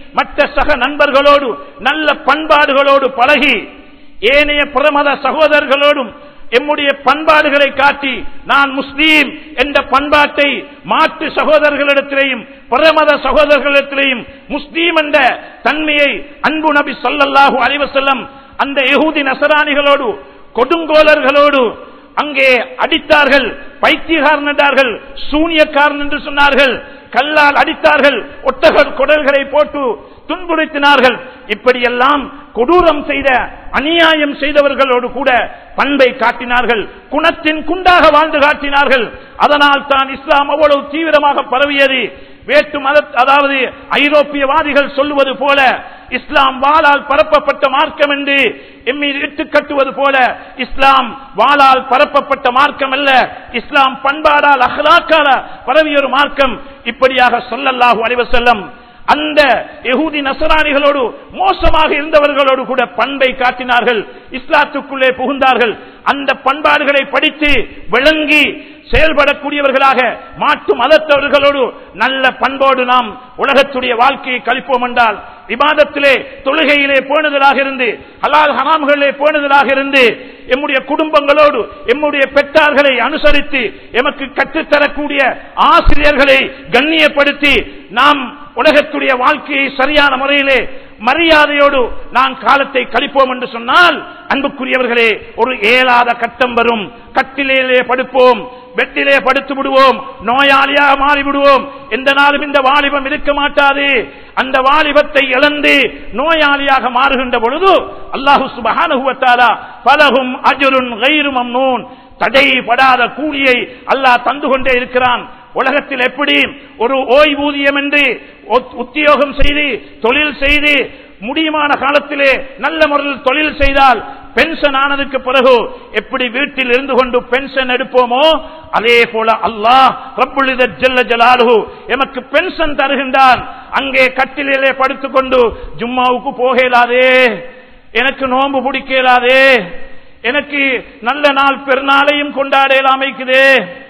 A: மற்ற சக நண்பர்களோடு நல்ல பண்பாடுகளோடு பழகி ஏனைய பிரமத சகோதரர்களோடும் எம்முடைய பண்பாடுகளை காட்டி நான் முஸ்லீம் என்ற பண்பாட்டை மாற்று சகோதரர்களிடத்திலேயும் பிரமத சகோதரர்களிடத்திலேயும் முஸ்லீம் என்ற தன்மையை அன்பு நபி ஸல்லல்லாஹு அலைஹி வஸல்லம் அந்த யஹூதி நஸரானிகளோடு கொடுங்கோலர்களோடு அங்கே அடித்தார்கள், பைத்தியக்காரன் என்றார்கள், சூனியக்காரன் என்று சொன்னார்கள், கல்லால் அடித்தார்கள், ஒட்டக குடல்களை போட்டு துன்புறுத்தினார்கள். இப்படியெல்லாம் கொடூரம் செய்த அநியாயம் செய்தவர்களோடு கூட பண்பை காட்டினார்கள், குணத்தின் குண்டாக வாழ்ந்து காட்டினார்கள். அதனால் தான் இஸ்லாம் அவ்வளவு தீவிரமாக பரவியது. வேற்று மத அதாவது ஐரோப்பியவாதிகள் சொல்லுவது போல இஸ்லாம் வாளால் பரப்பப்பட்ட மார்க்கம் என்று எம்மீது இட்டு கட்டுவது போல இஸ்லாம் வாளால் பரப்பப்பட்ட மார்க்கம் அல்ல, இஸ்லாம் பண்பாடால் அஹ்லாக்கால பரவிய ஒரு மார்க்கம். இப்படியாக ஸல்லல்லாஹு அலைஹி வஸல்லம் அந்த யஹூதி நஸரானிகளோடு மோசமாக இருந்தவர்களோடு கூட பண்பை காட்டினார்கள், இஸ்லாத்துக்குள்ளே புகுந்தார்கள். அந்த பண்பாடுகளை படித்து விளங்கி செயல்படக்கூடியவர்களாக மாற்று மதத்தவர்களோடு நல்ல பண்போடு நாம் உலகத்துடைய வாழ்க்கையை கழிப்போம் என்றால் இபாதத்திலே தொழுகையிலே பேணுதலாக இருந்து ஹலால் ஹராம்களிலே பேணுதலாக இருந்து எம்முடைய குடும்பங்களோடு எம்முடைய பெற்றார்களை அனுசரித்து எமக்கு கற்றுத்தரக்கூடிய ஆசிரியர்களை கண்ணியப்படுத்தி நாம் உலகத்துடைய வாழ்க்கையை சரியான முறையிலே மரியாதையோடு நான் காலத்தை கழிப்போம் என்று சொன்னால் அன்புக்குரியவர்களே ஒரு ஏலாத கட்டம் வரும். கட்டிலே படுப்போம், பெட்டிலே படுத்து விடுவோம், நோயாளியாக மாறிவிடுவோம். எந்த நாளும் இந்த வாலிபம் இருக்க மாட்டாது. அந்த வாலிபத்தை இழந்து நோயாளியாக மாறுகின்ற பொழுது அல்லாஹு சுப்ஹானஹு வ தஆலா ஃபலஹும் அஜ்ருன் கைரு மம்னூன், தடைபடாத கூலியை அல்லாஹ் தந்து கொண்டே இருக்கிறான். உலகத்தில் எப்படி ஒரு ஓய்வூதியம் என்று உத்தியோகம் செய்து தொழில் செய்து முடியுமான காலத்திலே நல்ல முறையில் தொழில் செய்தால் பென்ஷன் ஆனதுக்கு பிறகு எப்படி வீட்டில் இருந்து கொண்டு பென்ஷன் எடுப்போமோ அதே போல அல்லாஹ் ரப்புல் இஸ்ஸத் ஜல்ல ஜலாலுஹு எமக்கு பென்ஷன் தருகின்றான். அங்கே கட்டிலே படுத்துக்கொண்டு ஜும்மாவுக்கு போகலாதே, எனக்கு நோன்பு பிடிக்கலாதே, எனக்கு நல்ல நாள் பெருநாளையும் கொண்டாடலாமைக்குதே,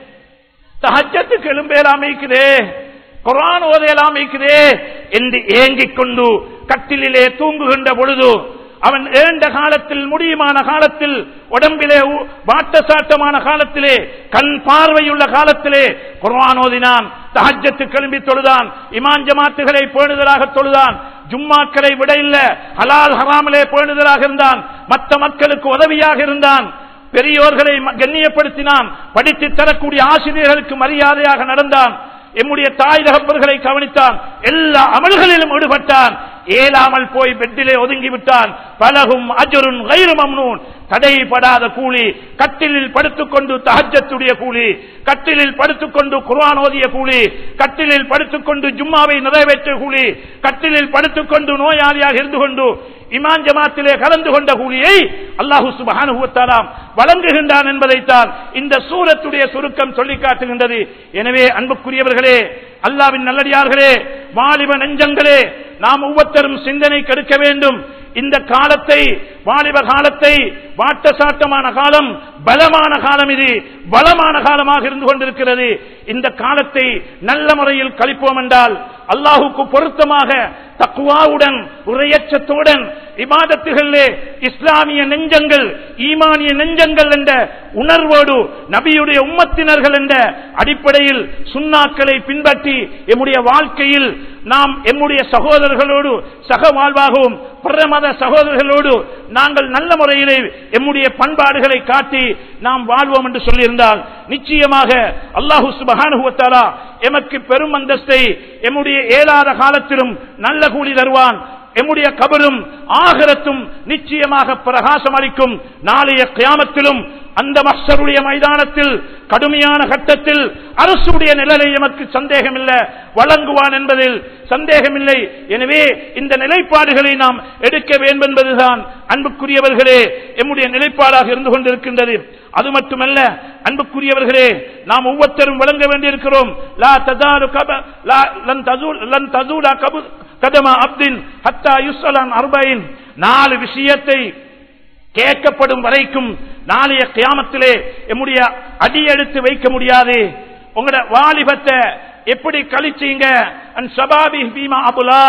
A: தஹஜ்ஜத்துக்கு எழும்பேலாமைக்குதே, குர்ஆன் ஓதலாமைக்குதே என்று ஏங்கிக் கொண்டு கட்டிலே தூங்குகின்ற பொழுது அவன் ஏண்ட காலத்தில் முடியுமான காலத்தில் உடம்பிலே வாட்டசாட்டமான காலத்திலே கண் பார்வையுள்ள காலத்திலே குர்ஆன் ஓதினான், தஹஜ்ஜத்துக்கு எழும்பி தொழுதான், இமாம் ஜமாத்துகளை பேணுதலாக தொழுதான், ஜும்மாக்களை விட இல்ல ஹலால் ஹராமிலே பேணுதலாக இருந்தான், மற்ற மக்களுக்கு உதவியாக இருந்தான், பெரியோர்களை கண்ணியப்படுத்தினான், படித்து தரக்கூடிய ஆசிரியர்களுக்கு மரியாதையாக நடந்தான், எம்முடைய தாய் தகப்பர்களை கவனித்தான், எல்லா அமல்களிலும் ஈடுபட்டான். ஏலாமல் போய் பெட்டிலே ஒதுங்கிவிட்டான். பலகும் அஜ்ருன் கைரு மம்னூன், தடைபடாத கூலி, கட்டிலில் படுத்துக்கொண்டு தஹஜ்ஜத்துடைய கூலி, கட்டிலில் படுத்துக்கொண்டு குர்ஆன் ஓதிய கூலி, கட்டிலில் படுத்துக்கொண்டு ஜும்மாவை நிறைவேற்றிய கூலி, கட்டிலில் படுத்துக்கொண்டு நோயாளியாக இருந்து கொண்டு இமாம் ஜமாத்திலே கலந்து கொண்ட கூலியை அல்லாஹு சுப்ஹானஹு வ தஆலா வழங்குகின்றான் என்பதைத்தான் இந்த சூரத்துடைய சுருக்கம் சொல்லி காட்டுகின்றது. எனவே அன்புக்குரியவர்களே, அல்லாஹ்வின் நல்லடியார்களே, வாலிப நெஞ்சங்களே, நாம் ஒவ்வொருத்தரும் சிந்தனை கெடுக்க வேண்டும். இந்த காலத்தை, வாலிப காலத்தை, வாட்டசாட்டமான காலம், பலமான காலம், இது பலமான காலமாக இருந்து கொண்டிருக்கிறது. இந்த காலத்தை நல்ல முறையில் கழிப்போம் என்றால் அல்லாஹுக்கு பொருத்தமாக தக்வாவுடன் உரையச்சத்துடன் இபாதத்துகளிலே இஸ்லாமிய நெஞ்சங்கள், ஈமானிய நெஞ்சங்கள் என்ற உணர்வோடு நபியுடைய உம்மத்தினர்கள் என்ற அடிப்படையில் சுன்னாக்களை பின்பற்றி எம்முடைய வாழ்க்கையில் நாம் எம்முடைய சகோதரர்களோடு சக வாழ்வாகவும் பிரமத சகோதரர்களோடு நாங்கள் நல்ல முறையிலே எம்முடைய பண்பாடுகளை காட்டி நாம் வாழ்வோம் என்று சொல்லியிருந்தால் நிச்சயமாக அல்லாஹு சுப்ஹானஹு வ தஆலா எமக்கு பெரும் அந்தஸ்தை எம்முடைய ஏழாத காலத்திலும் நல்ல கூலி தருவான். எம்முடைய கபரும் ஆகிரத்தும் நிச்சயமாக பிரகாசம் அளிக்கும். நாளைய கியாமத்திலும் அந்த மஹ்ஷருடைய மைதானத்தில் கடுமையான கட்டத்தில் அரசுடைய நிலையை எமக்கு சந்தேகமில்லை, வழங்குவான் என்பதில் சந்தேகமில்லை. எனவே இந்த நிலைப்பாடுகளை நாம் எடுக்க வேண்டும் என்பதுதான் அன்புக்குரியவர்களே எம்முடைய நிலைப்பாடாக இருந்து கொண்டிருக்கின்றது. அது மட்டுமல்ல அன்புக்குரியவர்களே, நாம் ஒவ்வொருத்தரும் வழங்க வேண்டியிருக்கிறோம். லா ததாரு கப லா லன் தஸூல் லன் தஸூலா கபு கதமா அப்தின் ஹத்தா யுஸ்அலன் அர்பஈன், நாலு விஷயத்தை கேட்கப்படும் வரைக்கும் நாளைய கியாமத்திலே எம்முடைய அடியெடுத்து வைக்க முடியாது. உங்களோட வாலிபத்தை எப்படி கழிச்சீங்க, அன் ஷபாபி பீமா அபுலா,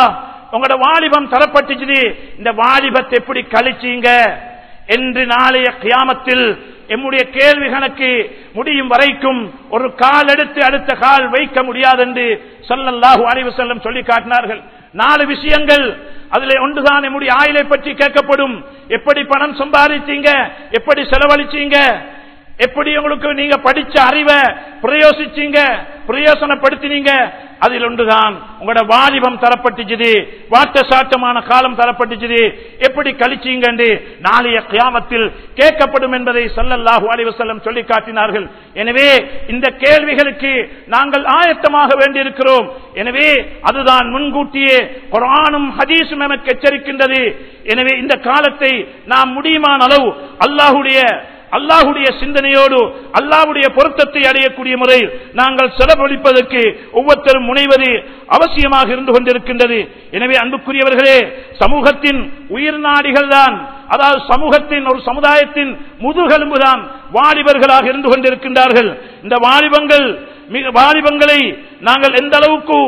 A: உங்களோட வாலிபம் தரப்பட்டுச்சு, இந்த வாலிபத்தை எப்படி கழிச்சீங்க என்று நாளைய கியாமத்தில் எம்முடைய கேள்வி கணக்கு முடியும் வரைக்கும் ஒரு கால் எடுத்து அடுத்த கால் வைக்க முடியாது என்று ஸல்லல்லாஹு அலைஹி வஸல்லம் சொல்லி காட்டினார்கள். நாலு விஷயங்கள், அதிலே ஒன்றுதான் நம்முடைய ஆயுளை பற்றி கேட்கப்படும். எப்படி பணம் சம்பாதிச்சீங்க, எப்படி செலவழிச்சீங்க, எப்படி உங்களுக்கு நீங்க படிச்ச அறிவை பிரயோசிச்சீங்க, பிரயோசனப்படுத்தினீங்க, அதில் ஒன்றுதான் உங்களோட வாலிபம் தரப்பட்டுச்சு, வாட்ட சாட்டமான காலம் தரப்பட்டுச்சு, எப்படி கழிச்சீங்க என்று நாளைய கியாமத்தில் கேட்கப்படும் என்பதை ஸல்லல்லாஹு அலைஹி வஸல்லம் சொல்லி காட்டினார்கள். எனவே இந்த கேள்விகளுக்கு நாங்கள் ஆயத்தமாக வேண்டியிருக்கிறோம். எனவே அதுதான் முன்கூட்டியே குர்ஆனும் ஹதீஸும் நமக்கு எச்சரிக்கின்றது. எனவே இந்த காலத்தை நாம் முடியுமான அளவு அல்லாஹ்வுடைய அல்லாஹ்வுடைய சிந்தனையோடு அல்லாஹ்வுடைய பொருத்தத்தை அடையக்கூடிய முறையில் நாங்கள் செலவழிப்பதற்கு ஒவ்வொருத்தரும் முனைவது அவசியமாக இருந்து கொண்டிருக்கின்றது. எனவே அன்புக்குரியவர்களே, சமூகத்தின் உயிர் நாடிகள் தான், அதாவது சமூகத்தின் ஒரு சமுதாயத்தின் முதுகெலும்புதான் வாலிபர்களாக இருந்து கொண்டிருக்கின்றார்கள். இந்த வாலிபங்கள் மிக வாலிபங்களை நாங்கள் எந்த அளவுக்கு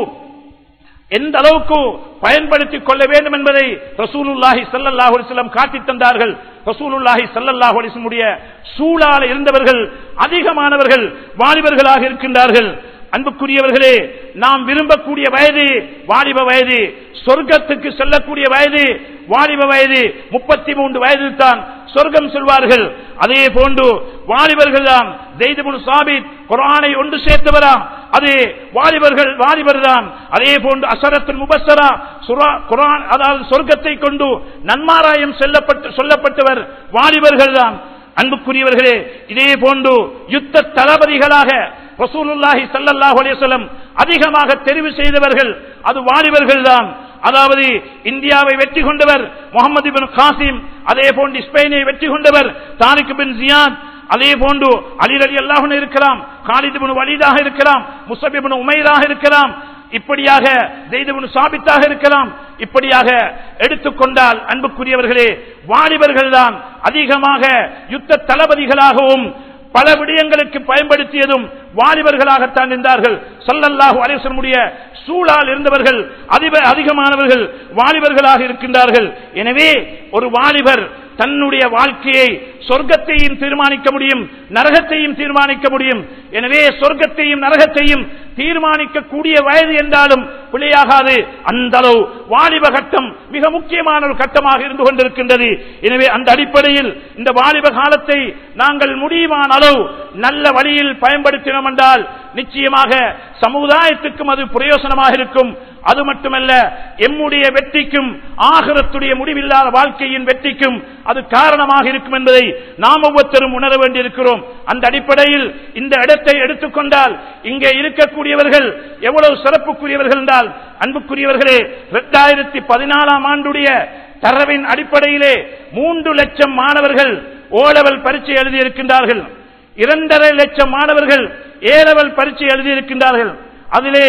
A: எந்த அளவுக்கு பயன்படுத்திக் கொள்ள வேண்டும் என்பதை ரசூலுல்லாஹி ஸல்லல்லாஹு அலைஹி வஸல்லம் காட்டித் தந்தார்கள். ரசூலுல்லாஹி ஸல்லல்லாஹு அலைஹி வஸல்லம் உடைய சூழால இருந்தவர்கள் அதிகமானவர்கள் வாலிபர்களாக இருக்கின்றார்கள். அன்புக்குரியவர்களே, நாம் விரும்பக்கூடிய வயது வாலிப வயது, சொர்க்கத்துக்கு செல்லக்கூடிய வயது வாலிப வயது. முப்பத்தி மூன்று வயதில் தான் சொர்க்கம் செல்வார்கள். அதே போன்று வாலிபர்கள் தான் ஸைத் இப்னு சாபித் குர்ஆனை ஒன்று சேர்த்தவரா, அது வாலிபர்கள் வாலிபர் தான். அதே போன்று அஸரத்துல் முபஸ்ஸரா குர்ஆன், அதாவது சொர்க்கத்தை கொண்டு நன்மாராயம் செல்லப்பட்டு சொல்லப்பட்டவர் வாலிபர்கள் தான். அன்புக்குரியவர்களே, இதே போன்று யுத்த தளபதிகளாக ரசூலுல்லாஹி ஸல்லல்லாஹு அலைஹி வஸல்லம் அதிகமாக தெரிவு செய்தவர்கள் அது வாலிபர்கள் தான். அதாவது இந்தியாவை வெற்றி கொண்டவர் முகமது இப்னு காசிம், அதே போன்று ஸ்பெயினை வெற்றி கொண்டவர் தாரிக் பின் ஜியாத், அதே போன்று அலி ரலியல்லாஹு அன்ஹு இருக்கலாம், காலித் இப்னு வலீதாக இருக்கலாம், முஸஅப் இப்னு உமைராக இருக்கலாம், இப்படியாக ஸைத் இப்னு சாபித்தாக இருக்கலாம். இப்படியாக எடுத்துக்கொண்டால் அன்புக்குரியவர்களே, வாலிபர்கள் தான் அதிகமாக யுத்த தளபதிகளாகவும் பல விடயங்களுக்கு பயன்படுத்தியதும் வாலிபர்களாகத்தான் இருந்தார்கள். ஸல்லல்லாஹு அலைஹி வஸல்லம் சூழால் இருந்தவர்கள் அதிகமானவர்கள் வாலிபர்களாக இருக்கின்றார்கள். எனவே ஒரு வாலிபர் தன்னுடைய வாழ்க்கையை சொர்க்கத்தையும் தீர்மானிக்க முடியும், நரகத்தையும் தீர்மானிக்க முடியும். எனவே சொர்க்கத்தையும் நரகத்தையும் தீர்மானிக்கக்கூடிய வயது என்றாலும் பிழையாகாது. அந்த அளவு வாலிப கட்டம் மிக முக்கியமான ஒரு கட்டமாக இருந்து கொண்டிருக்கின்றது. எனவே அந்த அடிப்படையில் இந்த வாலிப காலத்தை நாங்கள் முடியுமான அளவு நல்ல வழியில் பயன்படுத்தினோம் என்றால் நிச்சயமாக சமுதாயத்துக்கும் அது பிரயோசனமாக இருக்கும். அது மட்டுமல்ல, எம்முடைய வெற்றிக்கும் ஆகிரத்துடைய முடிவில்லாத வாழ்க்கையின் வெற்றிக்கும் அது காரணமாக இருக்கும் என்பதை நாம் ஒவ்வொருத்தரும் உணர வேண்டியிருக்கிறோம். அந்த அடிப்படையில் இந்த இடத்தை எடுத்துக்கொண்டால் இங்கே இருக்கக்கூடியவர்கள் எவ்வளவு சிறப்புக்குரியவர்கள் என்றால், அன்புக்குரியவர்களே, இரண்டாயிரத்தி பதினாலாம் ஆண்டுடைய தரவின் அடிப்படையிலே மூன்று லட்சம் மாணவர்கள் ஓ லெவல் பரீட்சை எழுதியிருக்கின்றார்கள். இரண்டரை லட்சம் மாணவர்கள் ஏ லெவல் பரீட்சை எழுதியிருக்கின்றார்கள். அதிலே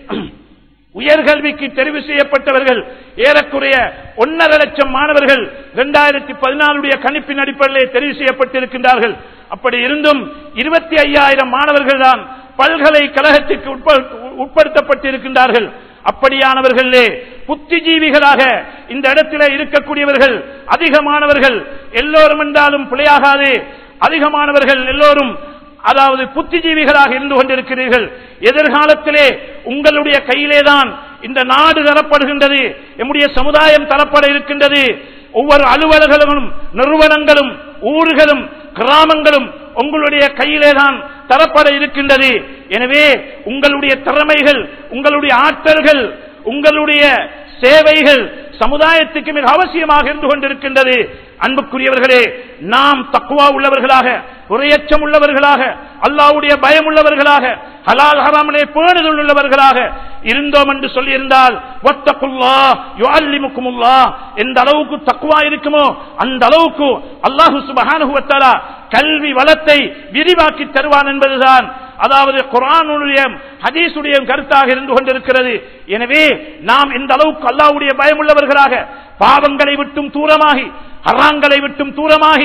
A: உயர்கல்விக்கு தெரிவு செய்யப்பட்டவர்கள் ஏறக்குறைய ஒன்னரை லட்சம் மாணவர்கள் இரண்டாயிரத்தி பதினாலுடைய கணிப்பின் அடிப்படையில் தெரிவு செய்யப்பட்டிருக்கின்றார்கள். அப்படி இருந்தும் இருபத்தி ஐயாயிரம் மாணவர்கள் தான் பல்கலைக்கழகத்திற்கு உட்படுத்தப்பட்டிருக்கின்றார்கள். அப்படியானவர்களே புத்திஜீவிகளாக இந்த இடத்திலே இருக்கக்கூடியவர்கள் அதிகமானவர்கள். எல்லோரும் என்றாலும் பிழையாகாது, அதிகமானவர்கள் எல்லோரும் அதாவது புத்திஜீவிகளாக இருந்து கொண்டிருக்கிறீர்கள். எதிர்காலத்திலே உங்களுடைய கையிலேதான் இந்த நாடு தரப்படுகின்றது, நம்முடைய சமுதாயம் தரப்பட இருக்கின்றது. ஒவ்வொரு அலுவலர்களும் நிறுவனங்களும் ஊர்களும் கிராமங்களும் உங்களுடைய கையிலேதான் தரப்பட இருக்கின்றது. எனவே உங்களுடைய திறமைகள், உங்களுடைய ஆற்றல்கள், உங்களுடைய சேவைகள் சமுதாயத்துக்கு மிக அவசியமாக இருந்து கொண்டிருக்கின்றது. அன்புக்குரியவர்களே, நாம் தக்வா உள்ளவர்களாக, உரையச்சம் உள்ளவர்களாக, அல்லாஹ்வுடைய பயம் உள்ளவர்களாக, ஹலால் ஹராமிலே பேணுதல் உள்ளவர்களாக இருந்தோம் என்று சொல்லியிருந்தால் வத்தகுல்லாஹ் யுஅல்லிமுக்குமுல்லாஹ், எந்த அளவுக்கு தக்வா இருக்குமோ அந்த அளவுக்கு அல்லாஹ் சுப்ஹானஹு வ தஆலா கல்வி வளத்தை விரிவாக்கி தருவான் என்பதுதான் அதாவது குர்ஆனுடைய ஹதீஸுடைய கருத்தாக இருந்து கொண்டிருக்கிறது. எனவே நாம் இந்த அளவுக்கு அல்லாஹ்வுடைய பயம் உள்ளவர்களாக, பாவங்களை விட்டும் தூரமாகி, ஹராங்களை விட்டும் தூரமாகி,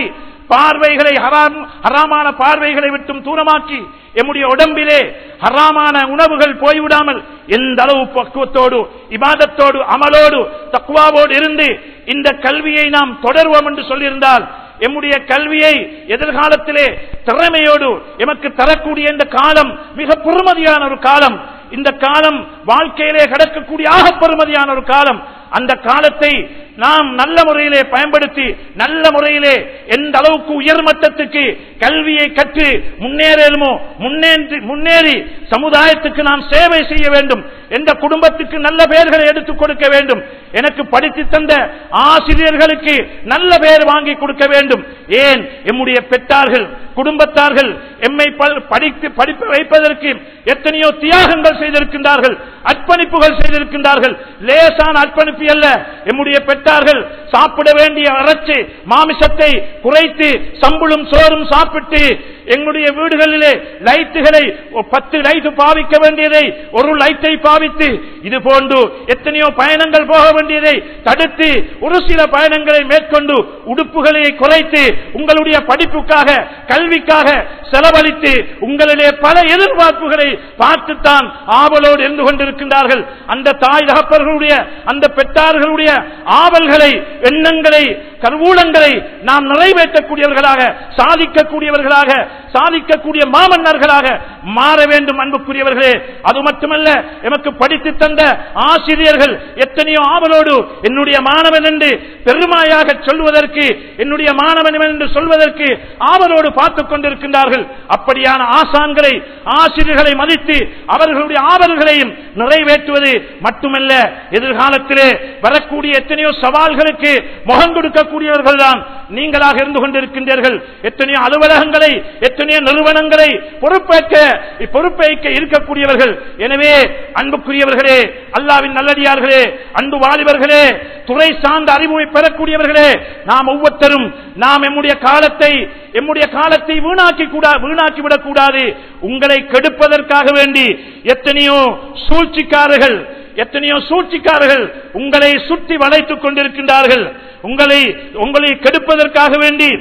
A: பார்வைகளை ஹராம் ஹராமான பார்வைகளை விட்டும் தூரமாக்கி எம்முடைய உடம்பிலே ஹராமான உணவுகள் போய்விடாமல் எந்த அளவு பக்குவத்தோடு இபாதத்தோடு அமலோடு தக்வாவோடு இருந்து இந்த கல்வியை நாம் தொடர்வோம் என்று சொல்லியிருந்தால் எம்முடைய கல்வியை எதிர்காலத்திலே திறமையோடு எமக்கு தரக்கூடிய இந்த காலம் மிக பெருமதியான ஒரு காலம். இந்த காலம் வாழ்க்கையிலே கடக்கக்கூடிய ஆக பெருமதியான ஒரு காலம். அந்த காலத்தை நாம் நல்ல முறையிலே பயன்படுத்தி நல்ல முறையிலே எந்த அளவுக்கு உயர்மட்டத்துக்கு கல்வியை கற்று முன்னேறமோ முன்னேறி சமுதாயத்துக்கு நாம் சேவை செய்ய வேண்டும், எந்த குடும்பத்துக்கு நல்ல பெயர்களை எடுத்துக் கொடுக்க வேண்டும், எனக்கு படித்து தந்த ஆசிரியர்களுக்கு நல்ல பெயர் வாங்கி கொடுக்க வேண்டும். ஏன் எம்முடைய பெற்றார்கள் குடும்பத்தார்கள் எம்மை படித்து படிப்பு வைப்பதற்கு எத்தனையோ தியாகங்கள் செய்திருக்கின்றார்கள், அர்ப்பணிப்புகள் செய்திருக்கின்றார்கள். லேசான அர்ப்பணிப்பு அல்ல. எம்முடைய பெற்றார்கள் சாப்பிட வேண்டிய அரைச்சு மாமிசத்தை குறைத்து சம்பளும் சோறும் சாப்பிட்டு எங்களுடைய வீடுகளிலே லைட்டுகளை பத்து லைட் பாவிக்க வேண்டியதை ஒரு லைட்டை பாவித்து இது போன்று எத்தனையோ பயணங்கள் போக வேண்டியதை தடுத்து ஒரு சில பயணங்களை மேற்கொண்டு உடுப்புகளை குறைத்து உங்களுடைய படிப்புக்காக கல்விக்காக செலவழித்து உங்களிலே பல எதிர்பார்ப்புகளை பார்த்துத்தான் ஆவலோடு இருந்து கொண்டிருக்கின்றார்கள். அந்த தாய் தகப்பர்களுடைய அந்த பெற்றார்களுடைய ஆவல்களை எண்ணங்களை கருவூலங்களை நாம் நிறைவேற்றக்கூடியவர்களாக சாதிக்கக்கூடியவர்களாக சாதிக்கக்கூடிய மாமன்னர்களாக மாற வேண்டும். அன்புக்குரியவர்களே, அது மட்டுமல்ல, எமக்கு படித்து தந்த ஆசிரியர்கள் எத்தனையோ ஆவலோடு என்னுடைய மாணவன் என்று பெருமையாக சொல்வதற்கு என்னுடைய மாணவன் என்று சொல்வதற்கு ஆவலோடு பார்த்துக் கொண்டிருக்கின்றார்கள். அப்படியான ஆசான்களை ஆசிரியர்களை மதித்து அவர்களுடைய ஆவல்களையும் நிறைவேற்றுவது மட்டுமல்ல, எதிர்காலத்திலே வரக்கூடிய எத்தனையோ சவால்களுக்கு முகம் கொடுக்கக்கூடியவர்கள் தான் நீங்களாக இருந்து கொண்டிருக்கின்றீர்கள். எத்தனையோ அலுவலகங்களை எத்தனையோ நிறுவனங்களை பொறுப்பேற்க பொறுப்பேற்க இருக்கக்கூடியவர்கள். எனவே அன்புக்குரியவர்களே, அல்லாஹ்வின் நல்லடியார்களே, அன்பு வாலிபர்களே, துறை சார்ந்த அறிவை பெறக்கூடியவர்களே, நாம் ஒவ்வொருத்தரும் நாம் எம்முடைய காலத்தை எம்முடைய காலத்தை வீணாக்கி கூடா வீணாக்கி விடக்கூடாது. உங்களை கெடுப்பதற்காக வேண்டி எத்தனையோ சூழ்ச்சிக்காரர்கள் எத்தனையோ சூழ்ச்சிக்காரர்கள் உங்களை சுற்றி வளைத்துக் கொண்டிருக்கின்றார்கள். உங்களை உங்களை கெடுப்பதற்காக வேண்டி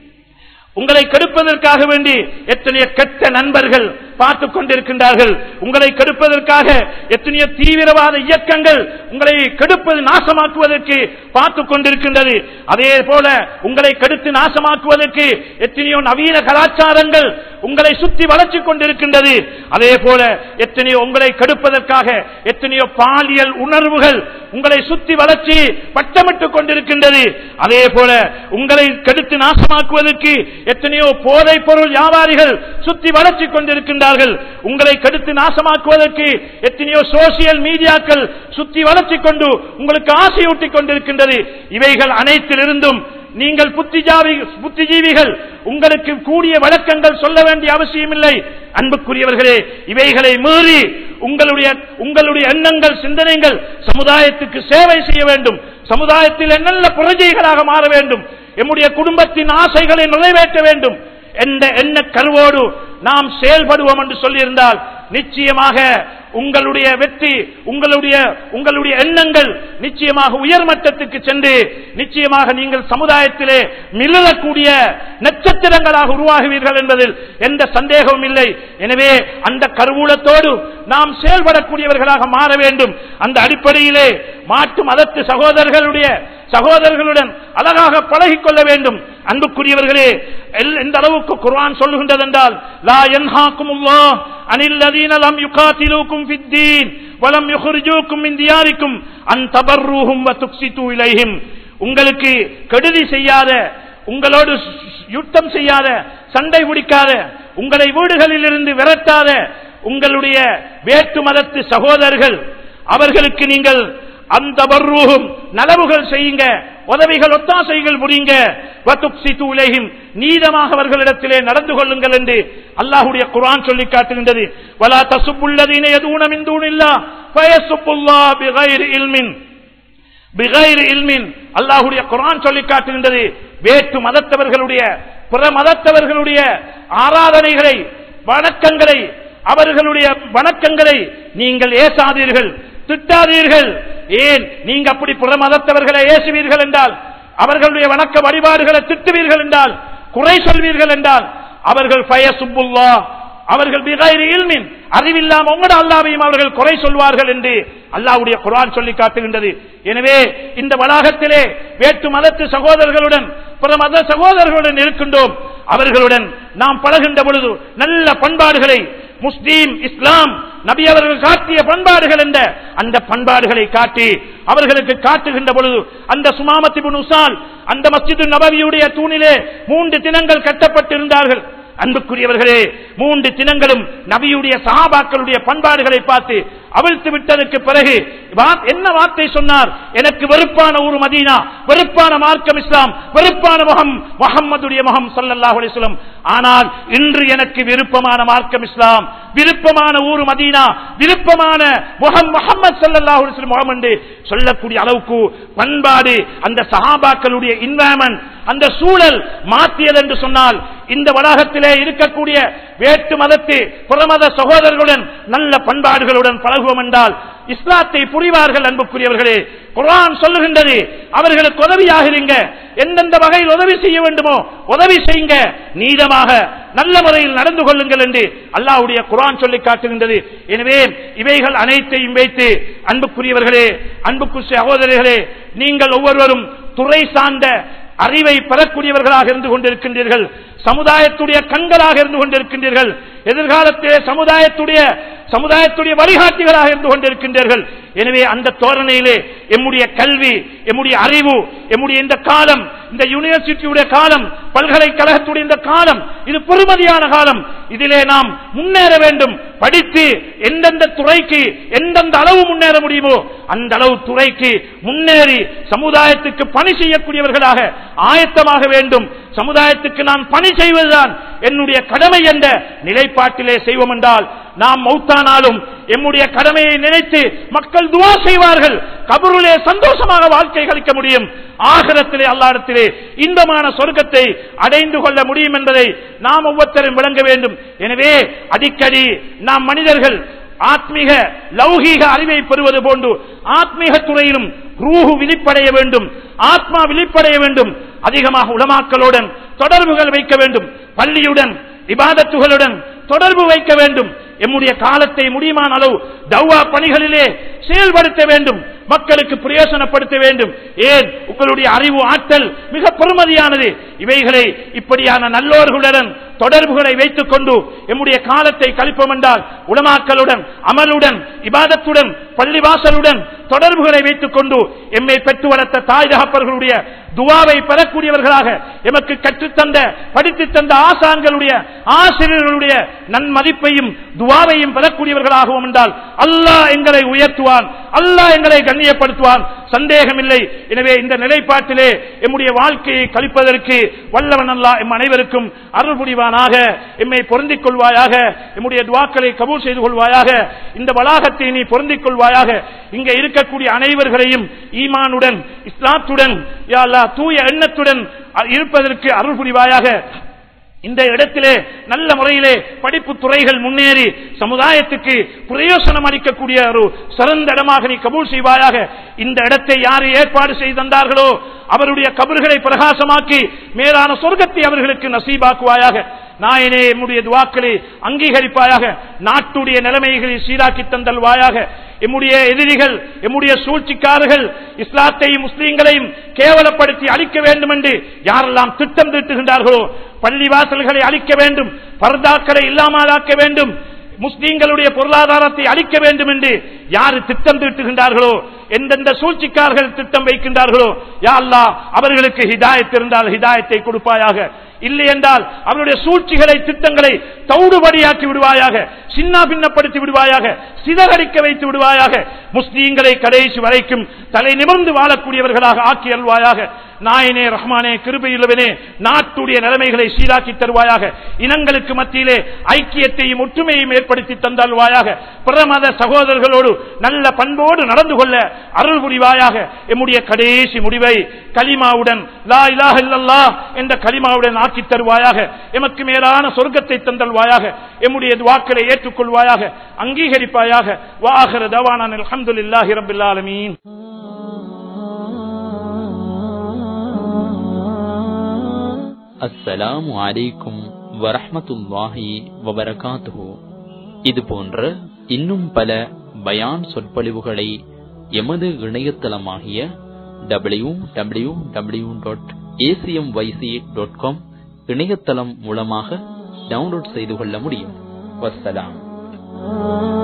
A: உங்களை கெடுப்பதற்காக வேண்டி எத்தனையோ கெட்ட நண்பர்கள் பார்த்துக் கொண்டிருக்கின்றார்கள். உங்களை கெடுப்பதற்காக எத்தனையோ தீவிரவாத இயக்கங்கள் உங்களை கெடுப்பது நாசமாக்குவதற்கு பார்த்துக் கொண்டிருக்கின்றது. அதே போல உங்களை கெடுத்து நாசமாக்குவதற்கு எத்தனையோ நவீன கலாச்சாரங்கள் உங்களை சுற்றி வளர்ச்சி கொண்டிருக்கின்றது. அதே போல எத்தனையோ உங்களை கெடுப்பதற்காக எத்தனையோ பாலியல் உணர்வுகள் உங்களை சுற்றி வளர்ச்சி பட்டமிட்டுக் கொண்டிருக்கின்றது. அதே போல உங்களை கெடுத்து நாசமாக்குவதற்கு எத்தனையோ போதைப் பொருள் வியாபாரிகள் சுற்றி வளர்ச்சி கொண்டிருக்கின்றார்கள். உங்களை கெடுத்து நாசமாக்குவதற்கு எத்தனையோ சோசியல் மீடியாக்கள் சுற்றி வளர்ச்சி கொண்டு உங்களுக்கு ஆசையூட்டிக் கொண்டிருக்கின்றது. இவைகள் அனைத்திலிருந்தும் நீங்கள் புத்திஜீவிகள், உங்களுக்கு கூடிய வழக்கங்கள் சொல்ல வேண்டிய அவசியம் இல்லை. அன்புக்குரியவர்களே, இவைகளை மீறி உங்களுடைய உங்களுடைய எண்ணங்கள் சிந்தனைகள் சமுதாயத்துக்கு சேவை செய்ய வேண்டும். சமுதாயத்தில் நல்ல பிரஜைகளாக மாற வேண்டும். எம்முடைய குடும்பத்தின் ஆசைகளை நிறைவேற்ற வேண்டும் என்ற எண்ண கருவோடு நாம் செயல்படுவோம் என்று சொல்லியிருந்தால் நிச்சயமாக உங்களுடைய வெற்றி உங்களுடைய உங்களுடைய எண்ணங்கள் நிச்சயமாக உயர்மட்டத்துக்கு சென்று நிச்சயமாக நீங்கள் சமுதாயத்திலே மிளக்கூடிய நட்சத்திரங்களாக உருவாகுவீர்கள் என்பதில் எந்த சந்தேகமும் இல்லை. எனவே அந்த கருவூலத்தோடு நாம் செயல்படக்கூடியவர்களாக மாற வேண்டும். அந்த அடிப்படையிலே மாற்று மதத்து சகோதரர்களுடைய சகோதரர்களுடன் அழகாக பழகிக் கொள்ள வேண்டும். அன்புக்குரியவர்களே, எந்த அளவுக்கு குர்ஆன் சொல்லுகின்றது என்றால், லா யன்ஹாகுமுல்லாஹ் அனில் லதீன லம் யுகாத்திலூகும் ஃபித்தீன் வலம் யுக்ரிஜூகும் மின் தியாரிக்கும் அன் தபர்ரூஹும் வ துக்ஸிது இலைஹிம். உங்களுக்கு கெடுதி செய்யாத, உங்களோடு யுத்தம் செய்யாத, சண்டை பிடிக்காத, உங்களை வீடுகளில் இருந்து விரட்டாத உங்களுடைய வேற்று மதத்து சகோதரர்கள் அவர்களுக்கு நீங்கள் அந்த பர்ரூஹும் நலவுகள் செய்யுங்க, உதவிகள் ஒத்தாசைகள் புரியுங்க, வதுக்ஸிது இலைஹிம் நீதமாக அவர்களிடத்திலே நடந்து கொள்ளுங்கள் என்று அல்லாஹ்வுடைய குர்ஆன் சொல்லி காட்டுகின்றது. வலா தஸுப்புல்லதீன யதூன மின் தூனில்லாஹ் ஃபயஸுப்புல்லாஹ் பிகைரி இல்மின் பிகைரி இல்மின் அல்லாஹ்வுடைய குர்ஆன் சொல்லி காட்டுகின்றது. வேற்று மதத்தவர்களுடைய பிற மதத்தவர்களுடைய ஆராதனைகளை வணக்கங்களை அவர்களுடைய வணக்கங்களை நீங்கள் ஏசாதீர்கள், திட்டாதீர்கள். ஏன் நீங்க அப்படி புற மதத்தவர்களை ஏசுவீர்கள் என்றால், அவர்களுடைய வணக்க வழிபாடுகளை திட்டுவீர்கள் என்றால் குறை சொல்வீர்கள் என்றால் அவர்கள் ஃபயசுப்புல்லாஹ், அவர்கள் பிகைரி இல்மின், அறிவில்லாம உங்களோட அல்லாஹ்வையும் அவர்கள் குறை சொல்வார்கள் என்று அல்லாஹ்வுடைய குர்ஆன் சொல்லி காட்டுகின்றது. எனவே இந்த வளாகத்திலே வேற்று மதத்து சகோதரர்களுடன் பிற மத சகோதரர்களுடன் இருக்கின்றோம். அவர்களுடன் நாம் பழகின்ற பொழுது நல்ல பண்பாடுகளை, முஸ்லீம் இஸ்லாம் நபி அவர்கள் காட்டிய பண்பாடுகள் என்ற அந்த பண்பாடுகளை காட்டி அவர்களுக்கு காட்டுகின்ற பொழுது, அந்த சுமாமத் இப்னு உசால் அந்த மஸ்ஜிது நபவியுடைய தூணிலே மூன்று தினங்கள் கட்டப்பட்டிருந்தார்கள். அன்புக்குரியவர்களே, மூன்று தினங்களும் நபியுடைய சஹாபாக்களுடைய பண்பாடுகளை பார்த்து அவிழ்த்து விட்டதற்கு பிறகு என்ன வார்த்தை சொன்னார்? எனக்கு வெறுப்பான ஊர் மதீனா, வெறுப்பான மார்க்கம் இஸ்லாம், வெறுப்பான முகம் முஹம்மதுடைய முகம் ஸல்லல்லாஹு அலைஹி வஸல்லம். ஆனால் இன்று எனக்கு விருப்பமான மார்க்கம் இஸ்லாம், விருப்பமான ஊர் மதீனா, விருப்பமான முகம் முஹம்மது ஸல்லல்லாஹு அலைஹி வஸல்லம் முகம் என்று சொல்லக்கூடிய அளவுக்கு பண்பாடு அந்த சஹாபாக்களுடைய என்வைரன்மென்ட், அந்த சூழல் மாற்றியது என்று சொன்னால், இந்த வளாகத்திலே இருக்கக்கூடிய வேற்று மதத்து புறமத சகோதரர்களுடன் நல்ல பண்பாடுகளுடன் பழகுவோம் என்றால் இஸ்லாத்தை புரிவார்கள். அன்புக்குரியவர்களே, குர்ஆன் சொல்லுகின்றது, அவர்களுக்கு உதவியாக இருங்க, எந்தெந்த வகையில் உதவி செய்ய வேண்டுமோ உதவி செய்யுங்க, நீதமாக நல்ல முறையில் நடந்து கொள்ளுங்கள் என்று அல்லாஹ்வுடைய குர்ஆன் சொல்லி காட்டுகின்றது. எனவே இவைகள் அனைத்தையும் வைத்து அன்புக்குரியவர்களே, அன்புக்கு சகோதரர்களே, நீங்கள் ஒவ்வொருவரும் துறை சார்ந்த அறிவை பெறக்கூடியவர்களாக இருந்து கொண்டிருக்கின்றீர்கள், சமுதாயத்துடைய கண்களாக இருந்து கொண்டிருக்கின்றீர்கள், எதிர்காலத்திலே சமுதாயத்துடைய சமுதாயத்துடைய வழிகாட்டிகளாக இருந்து கொண்டிருக்கின்றீர்கள். எனவே அந்த தோரணையிலே எம்முடைய கல்வி, எம்முடைய அறிவு, எம்முடைய இந்த காலம், இந்த யூனிவர்சிட்டியுடைய காலம், பல்கலைக்கழகத்துடைய இந்த காலம், இது பெருமதியான காலம். இதிலே நாம் முன்னேற வேண்டும். படித்து எந்தெந்த துறைக்கு எந்தெந்த அளவு முன்னேற முடியுமோ அந்த அளவு துறைக்கு முன்னேறி சமுதாயத்துக்கு பணி செய்யக்கூடியவர்களாக ஆயத்தமாக வேண்டும். சமுதாயத்துக்கு நான் பணி செய்வதுதான் என்னுடைய கடமை என்ற நிலைப்பாட்டிலே செய்வோம் என்றால் நாம் மௌத்தானாலும் எம்முடைய கடமையை நினைத்து மக்கள் துஆ செய்வார்கள். கபரிலே சந்தோஷமாக வாழ்க்கை கழிக்க முடியும். ஆகிரத்திலே அல்லாஹ்விடத்திலே இன்பமான சொர்க்கத்தை அடைந்து கொள்ள முடியும் என்பதை நாம் ஒவ்வொருத்தரும் விளங்க வேண்டும். எனவே அடிக்கடி நாம் மனிதர்கள் ஆத்மீக லௌகீக அறிவை பெறுவது போன்று ஆத்மீக துறையிலும் ரூஹு விழிப்படைய வேண்டும், ஆத்மா விழிப்படைய வேண்டும். அதிகமாக உலமாக்களுடன் தொடர்புகள் வைக்க வேண்டும், பள்ளியுடன் இபாதத்துகளுடன் தொடர்பு வைக்க வேண்டும். எம்முடைய காலத்தை முடியுமான அளவு தௌவா பணிகளிலே செயல்படுத்த வேண்டும், மக்களுக்கு பிரயோசனப்படுத்த வேண்டும். ஏன், உங்களுடைய அறிவு ஆற்றல் மிக பெருமதியானது. இவைகளை இப்படியான நல்லோர்களுடன் தொடர்புகளை வைத்துக் கொண்டு எம்முடைய காலத்தை கழிப்போம் என்றால் உலமாக்களுடன் அமலுடன் இபாதத்துடன் பள்ளிவாசலுடன் தொடர்புகளை வைத்துக் கொண்டு எம்மை பெற்று வளர்த்த தாய் தகப்பர்களுடைய துவாவை பெறக்கூடியவர்களாக, எமக்கு கற்றுத்தந்த படித்து தந்த ஆசான்களுடைய ஆசிரியர்களுடைய நன்மதிப்பையும் துவாவையும் பெறக்கூடியவர்களாகவும் என்றால் அல்லாஹ் எங்களை உயர்த்துவான், அல்லாஹ் எங்களை கண்ணியப்படுத்துவான், சந்தேகம் இல்லை. எனவே இந்த நிலைப்பாட்டிலே எம்முடைய வாழ்க்கையை கழிப்பதற்கு வல்லவன் அல்லாஹ் எம் அனைவருக்கும் அருள் புரிவானாக. எம்மை பொருந்திக் கொள்வாயாக, எம்முடைய துவாக்களை கபூல் செய்து கொள்வாயாக, இந்த வளாகத்தை நீ பொருந்திக் கொள்வாயாக. இங்கே இருக்கக்கூடிய அனைவர்களையும் ஈமானுடன் இஸ்லாத்துடன் யா அல்லாஹ் தூய எண்ணத்துடன் இருப்பதற்கு அருள் புரிவாயாக. இந்த இடத்திலே நல்ல முறையிலே படிப்பு துறைகள் முன்னேறி சமுதாயத்துக்கு பிரயோசனம் அளிக்கக்கூடிய ஒரு சிறந்த இடமாக நீ கபூல் செய்வாயாக. இந்த இடத்தை யார் ஏற்பாடு செய்து தந்தார்களோ அவருடைய கபர்களை பிரகாசமாக்கி மேலான சொர்க்கத்தை அவர்களுக்கு நசீபாக்குவாயாக. நாயனே, எம்முடைய துவாக்களை அங்கீகரிப்பாயாக. நாட்டுடைய நிலைமைகளை சீராக்கி தந்தல்வாயாக. எம்முடைய எதிரிகள், எம்முடைய சூழ்ச்சிக்காரர்கள் இஸ்லாத்தையும் முஸ்லீம்களையும் கேவலப்படுத்தி அழிக்க வேண்டும் என்று யாரெல்லாம் திட்டம் தீட்டுகின்றார்களோ, பள்ளிவாசல்களை அழிக்க வேண்டும், பர்தாக்களை இல்லாமலாக்க வேண்டும், முஸ்லீம்களுடைய பொருளாதாரத்தை அழிக்க வேண்டும் என்று யாரு திட்டம் தீட்டுகின்றார்களோ, எந்தெந்த சூழ்ச்சிக்காரர்கள் திட்டம் வைக்கின்றார்களோ, யா அல்லாஹ் அவர்களுக்கு ஹிதாயத் இருந்தால் ஹிதாயத்தை கொடுப்பாயாக. இல்லை என்றால் அவருடைய சூழ்ச்சிகளை திட்டங்களை தௌடுபடியாக்கி விடுவாயாக, சின்ன பின்னப்படுத்தி விடுவாயாக, சிதறடிக்க வைத்து விடுவாயாக. முஸ்லீம்களை கடைசி வரைக்கும் தலை நிமிர்ந்து வாழக்கூடியவர்களாக ஆக்கி அல்வாயாக. நாயனே, ரஹ்மானே, கிருபையுள்ளவனே, நாட்டுடைய நிலைமைகளை சீராக்கி தருவாயாக. இனங்களுக்கு மத்தியிலே ஐக்கியத்தையும் ஒற்றுமையையும் ஏற்படுத்தி தந்தல்வாயாக. பிரமத சகோதரர்களோடு நல்ல பண்போடு நடந்து கொள்ள அருள் புரிவாயாக. எம்முடைய கடைசி முடிவை கலிமாவுடன் லா இலாஹ இல்லல்லாஹ் என்ற கலிமாவுடன் ஆக்கி தருவாயாக. எமக்கு மேலான சொர்க்கத்தை தந்தல்வாயாக. எம்முடைய துஆக்களை ஏற்றுக்கொள்வாயாக, அங்கீகரிப்பாயாக. வாஹிர தவானா அல்ஹம்துலில்லாஹி ரப்பில் ஆலமீன்.
B: அஸ்ஸலாமு அலைக்கும் வரஹ்மத்துல்லாஹி வபரகாத்துஹு. இது போன்ற இன்னும் பல பயான் சொற்பொழிவுகளை எமது இணையதளமாகிய W W W dot ACM Y C dot com இணையதளம் மூலமாக டவுன்லோட் செய்து கொள்ள முடியும். வஸ்ஸலாம்.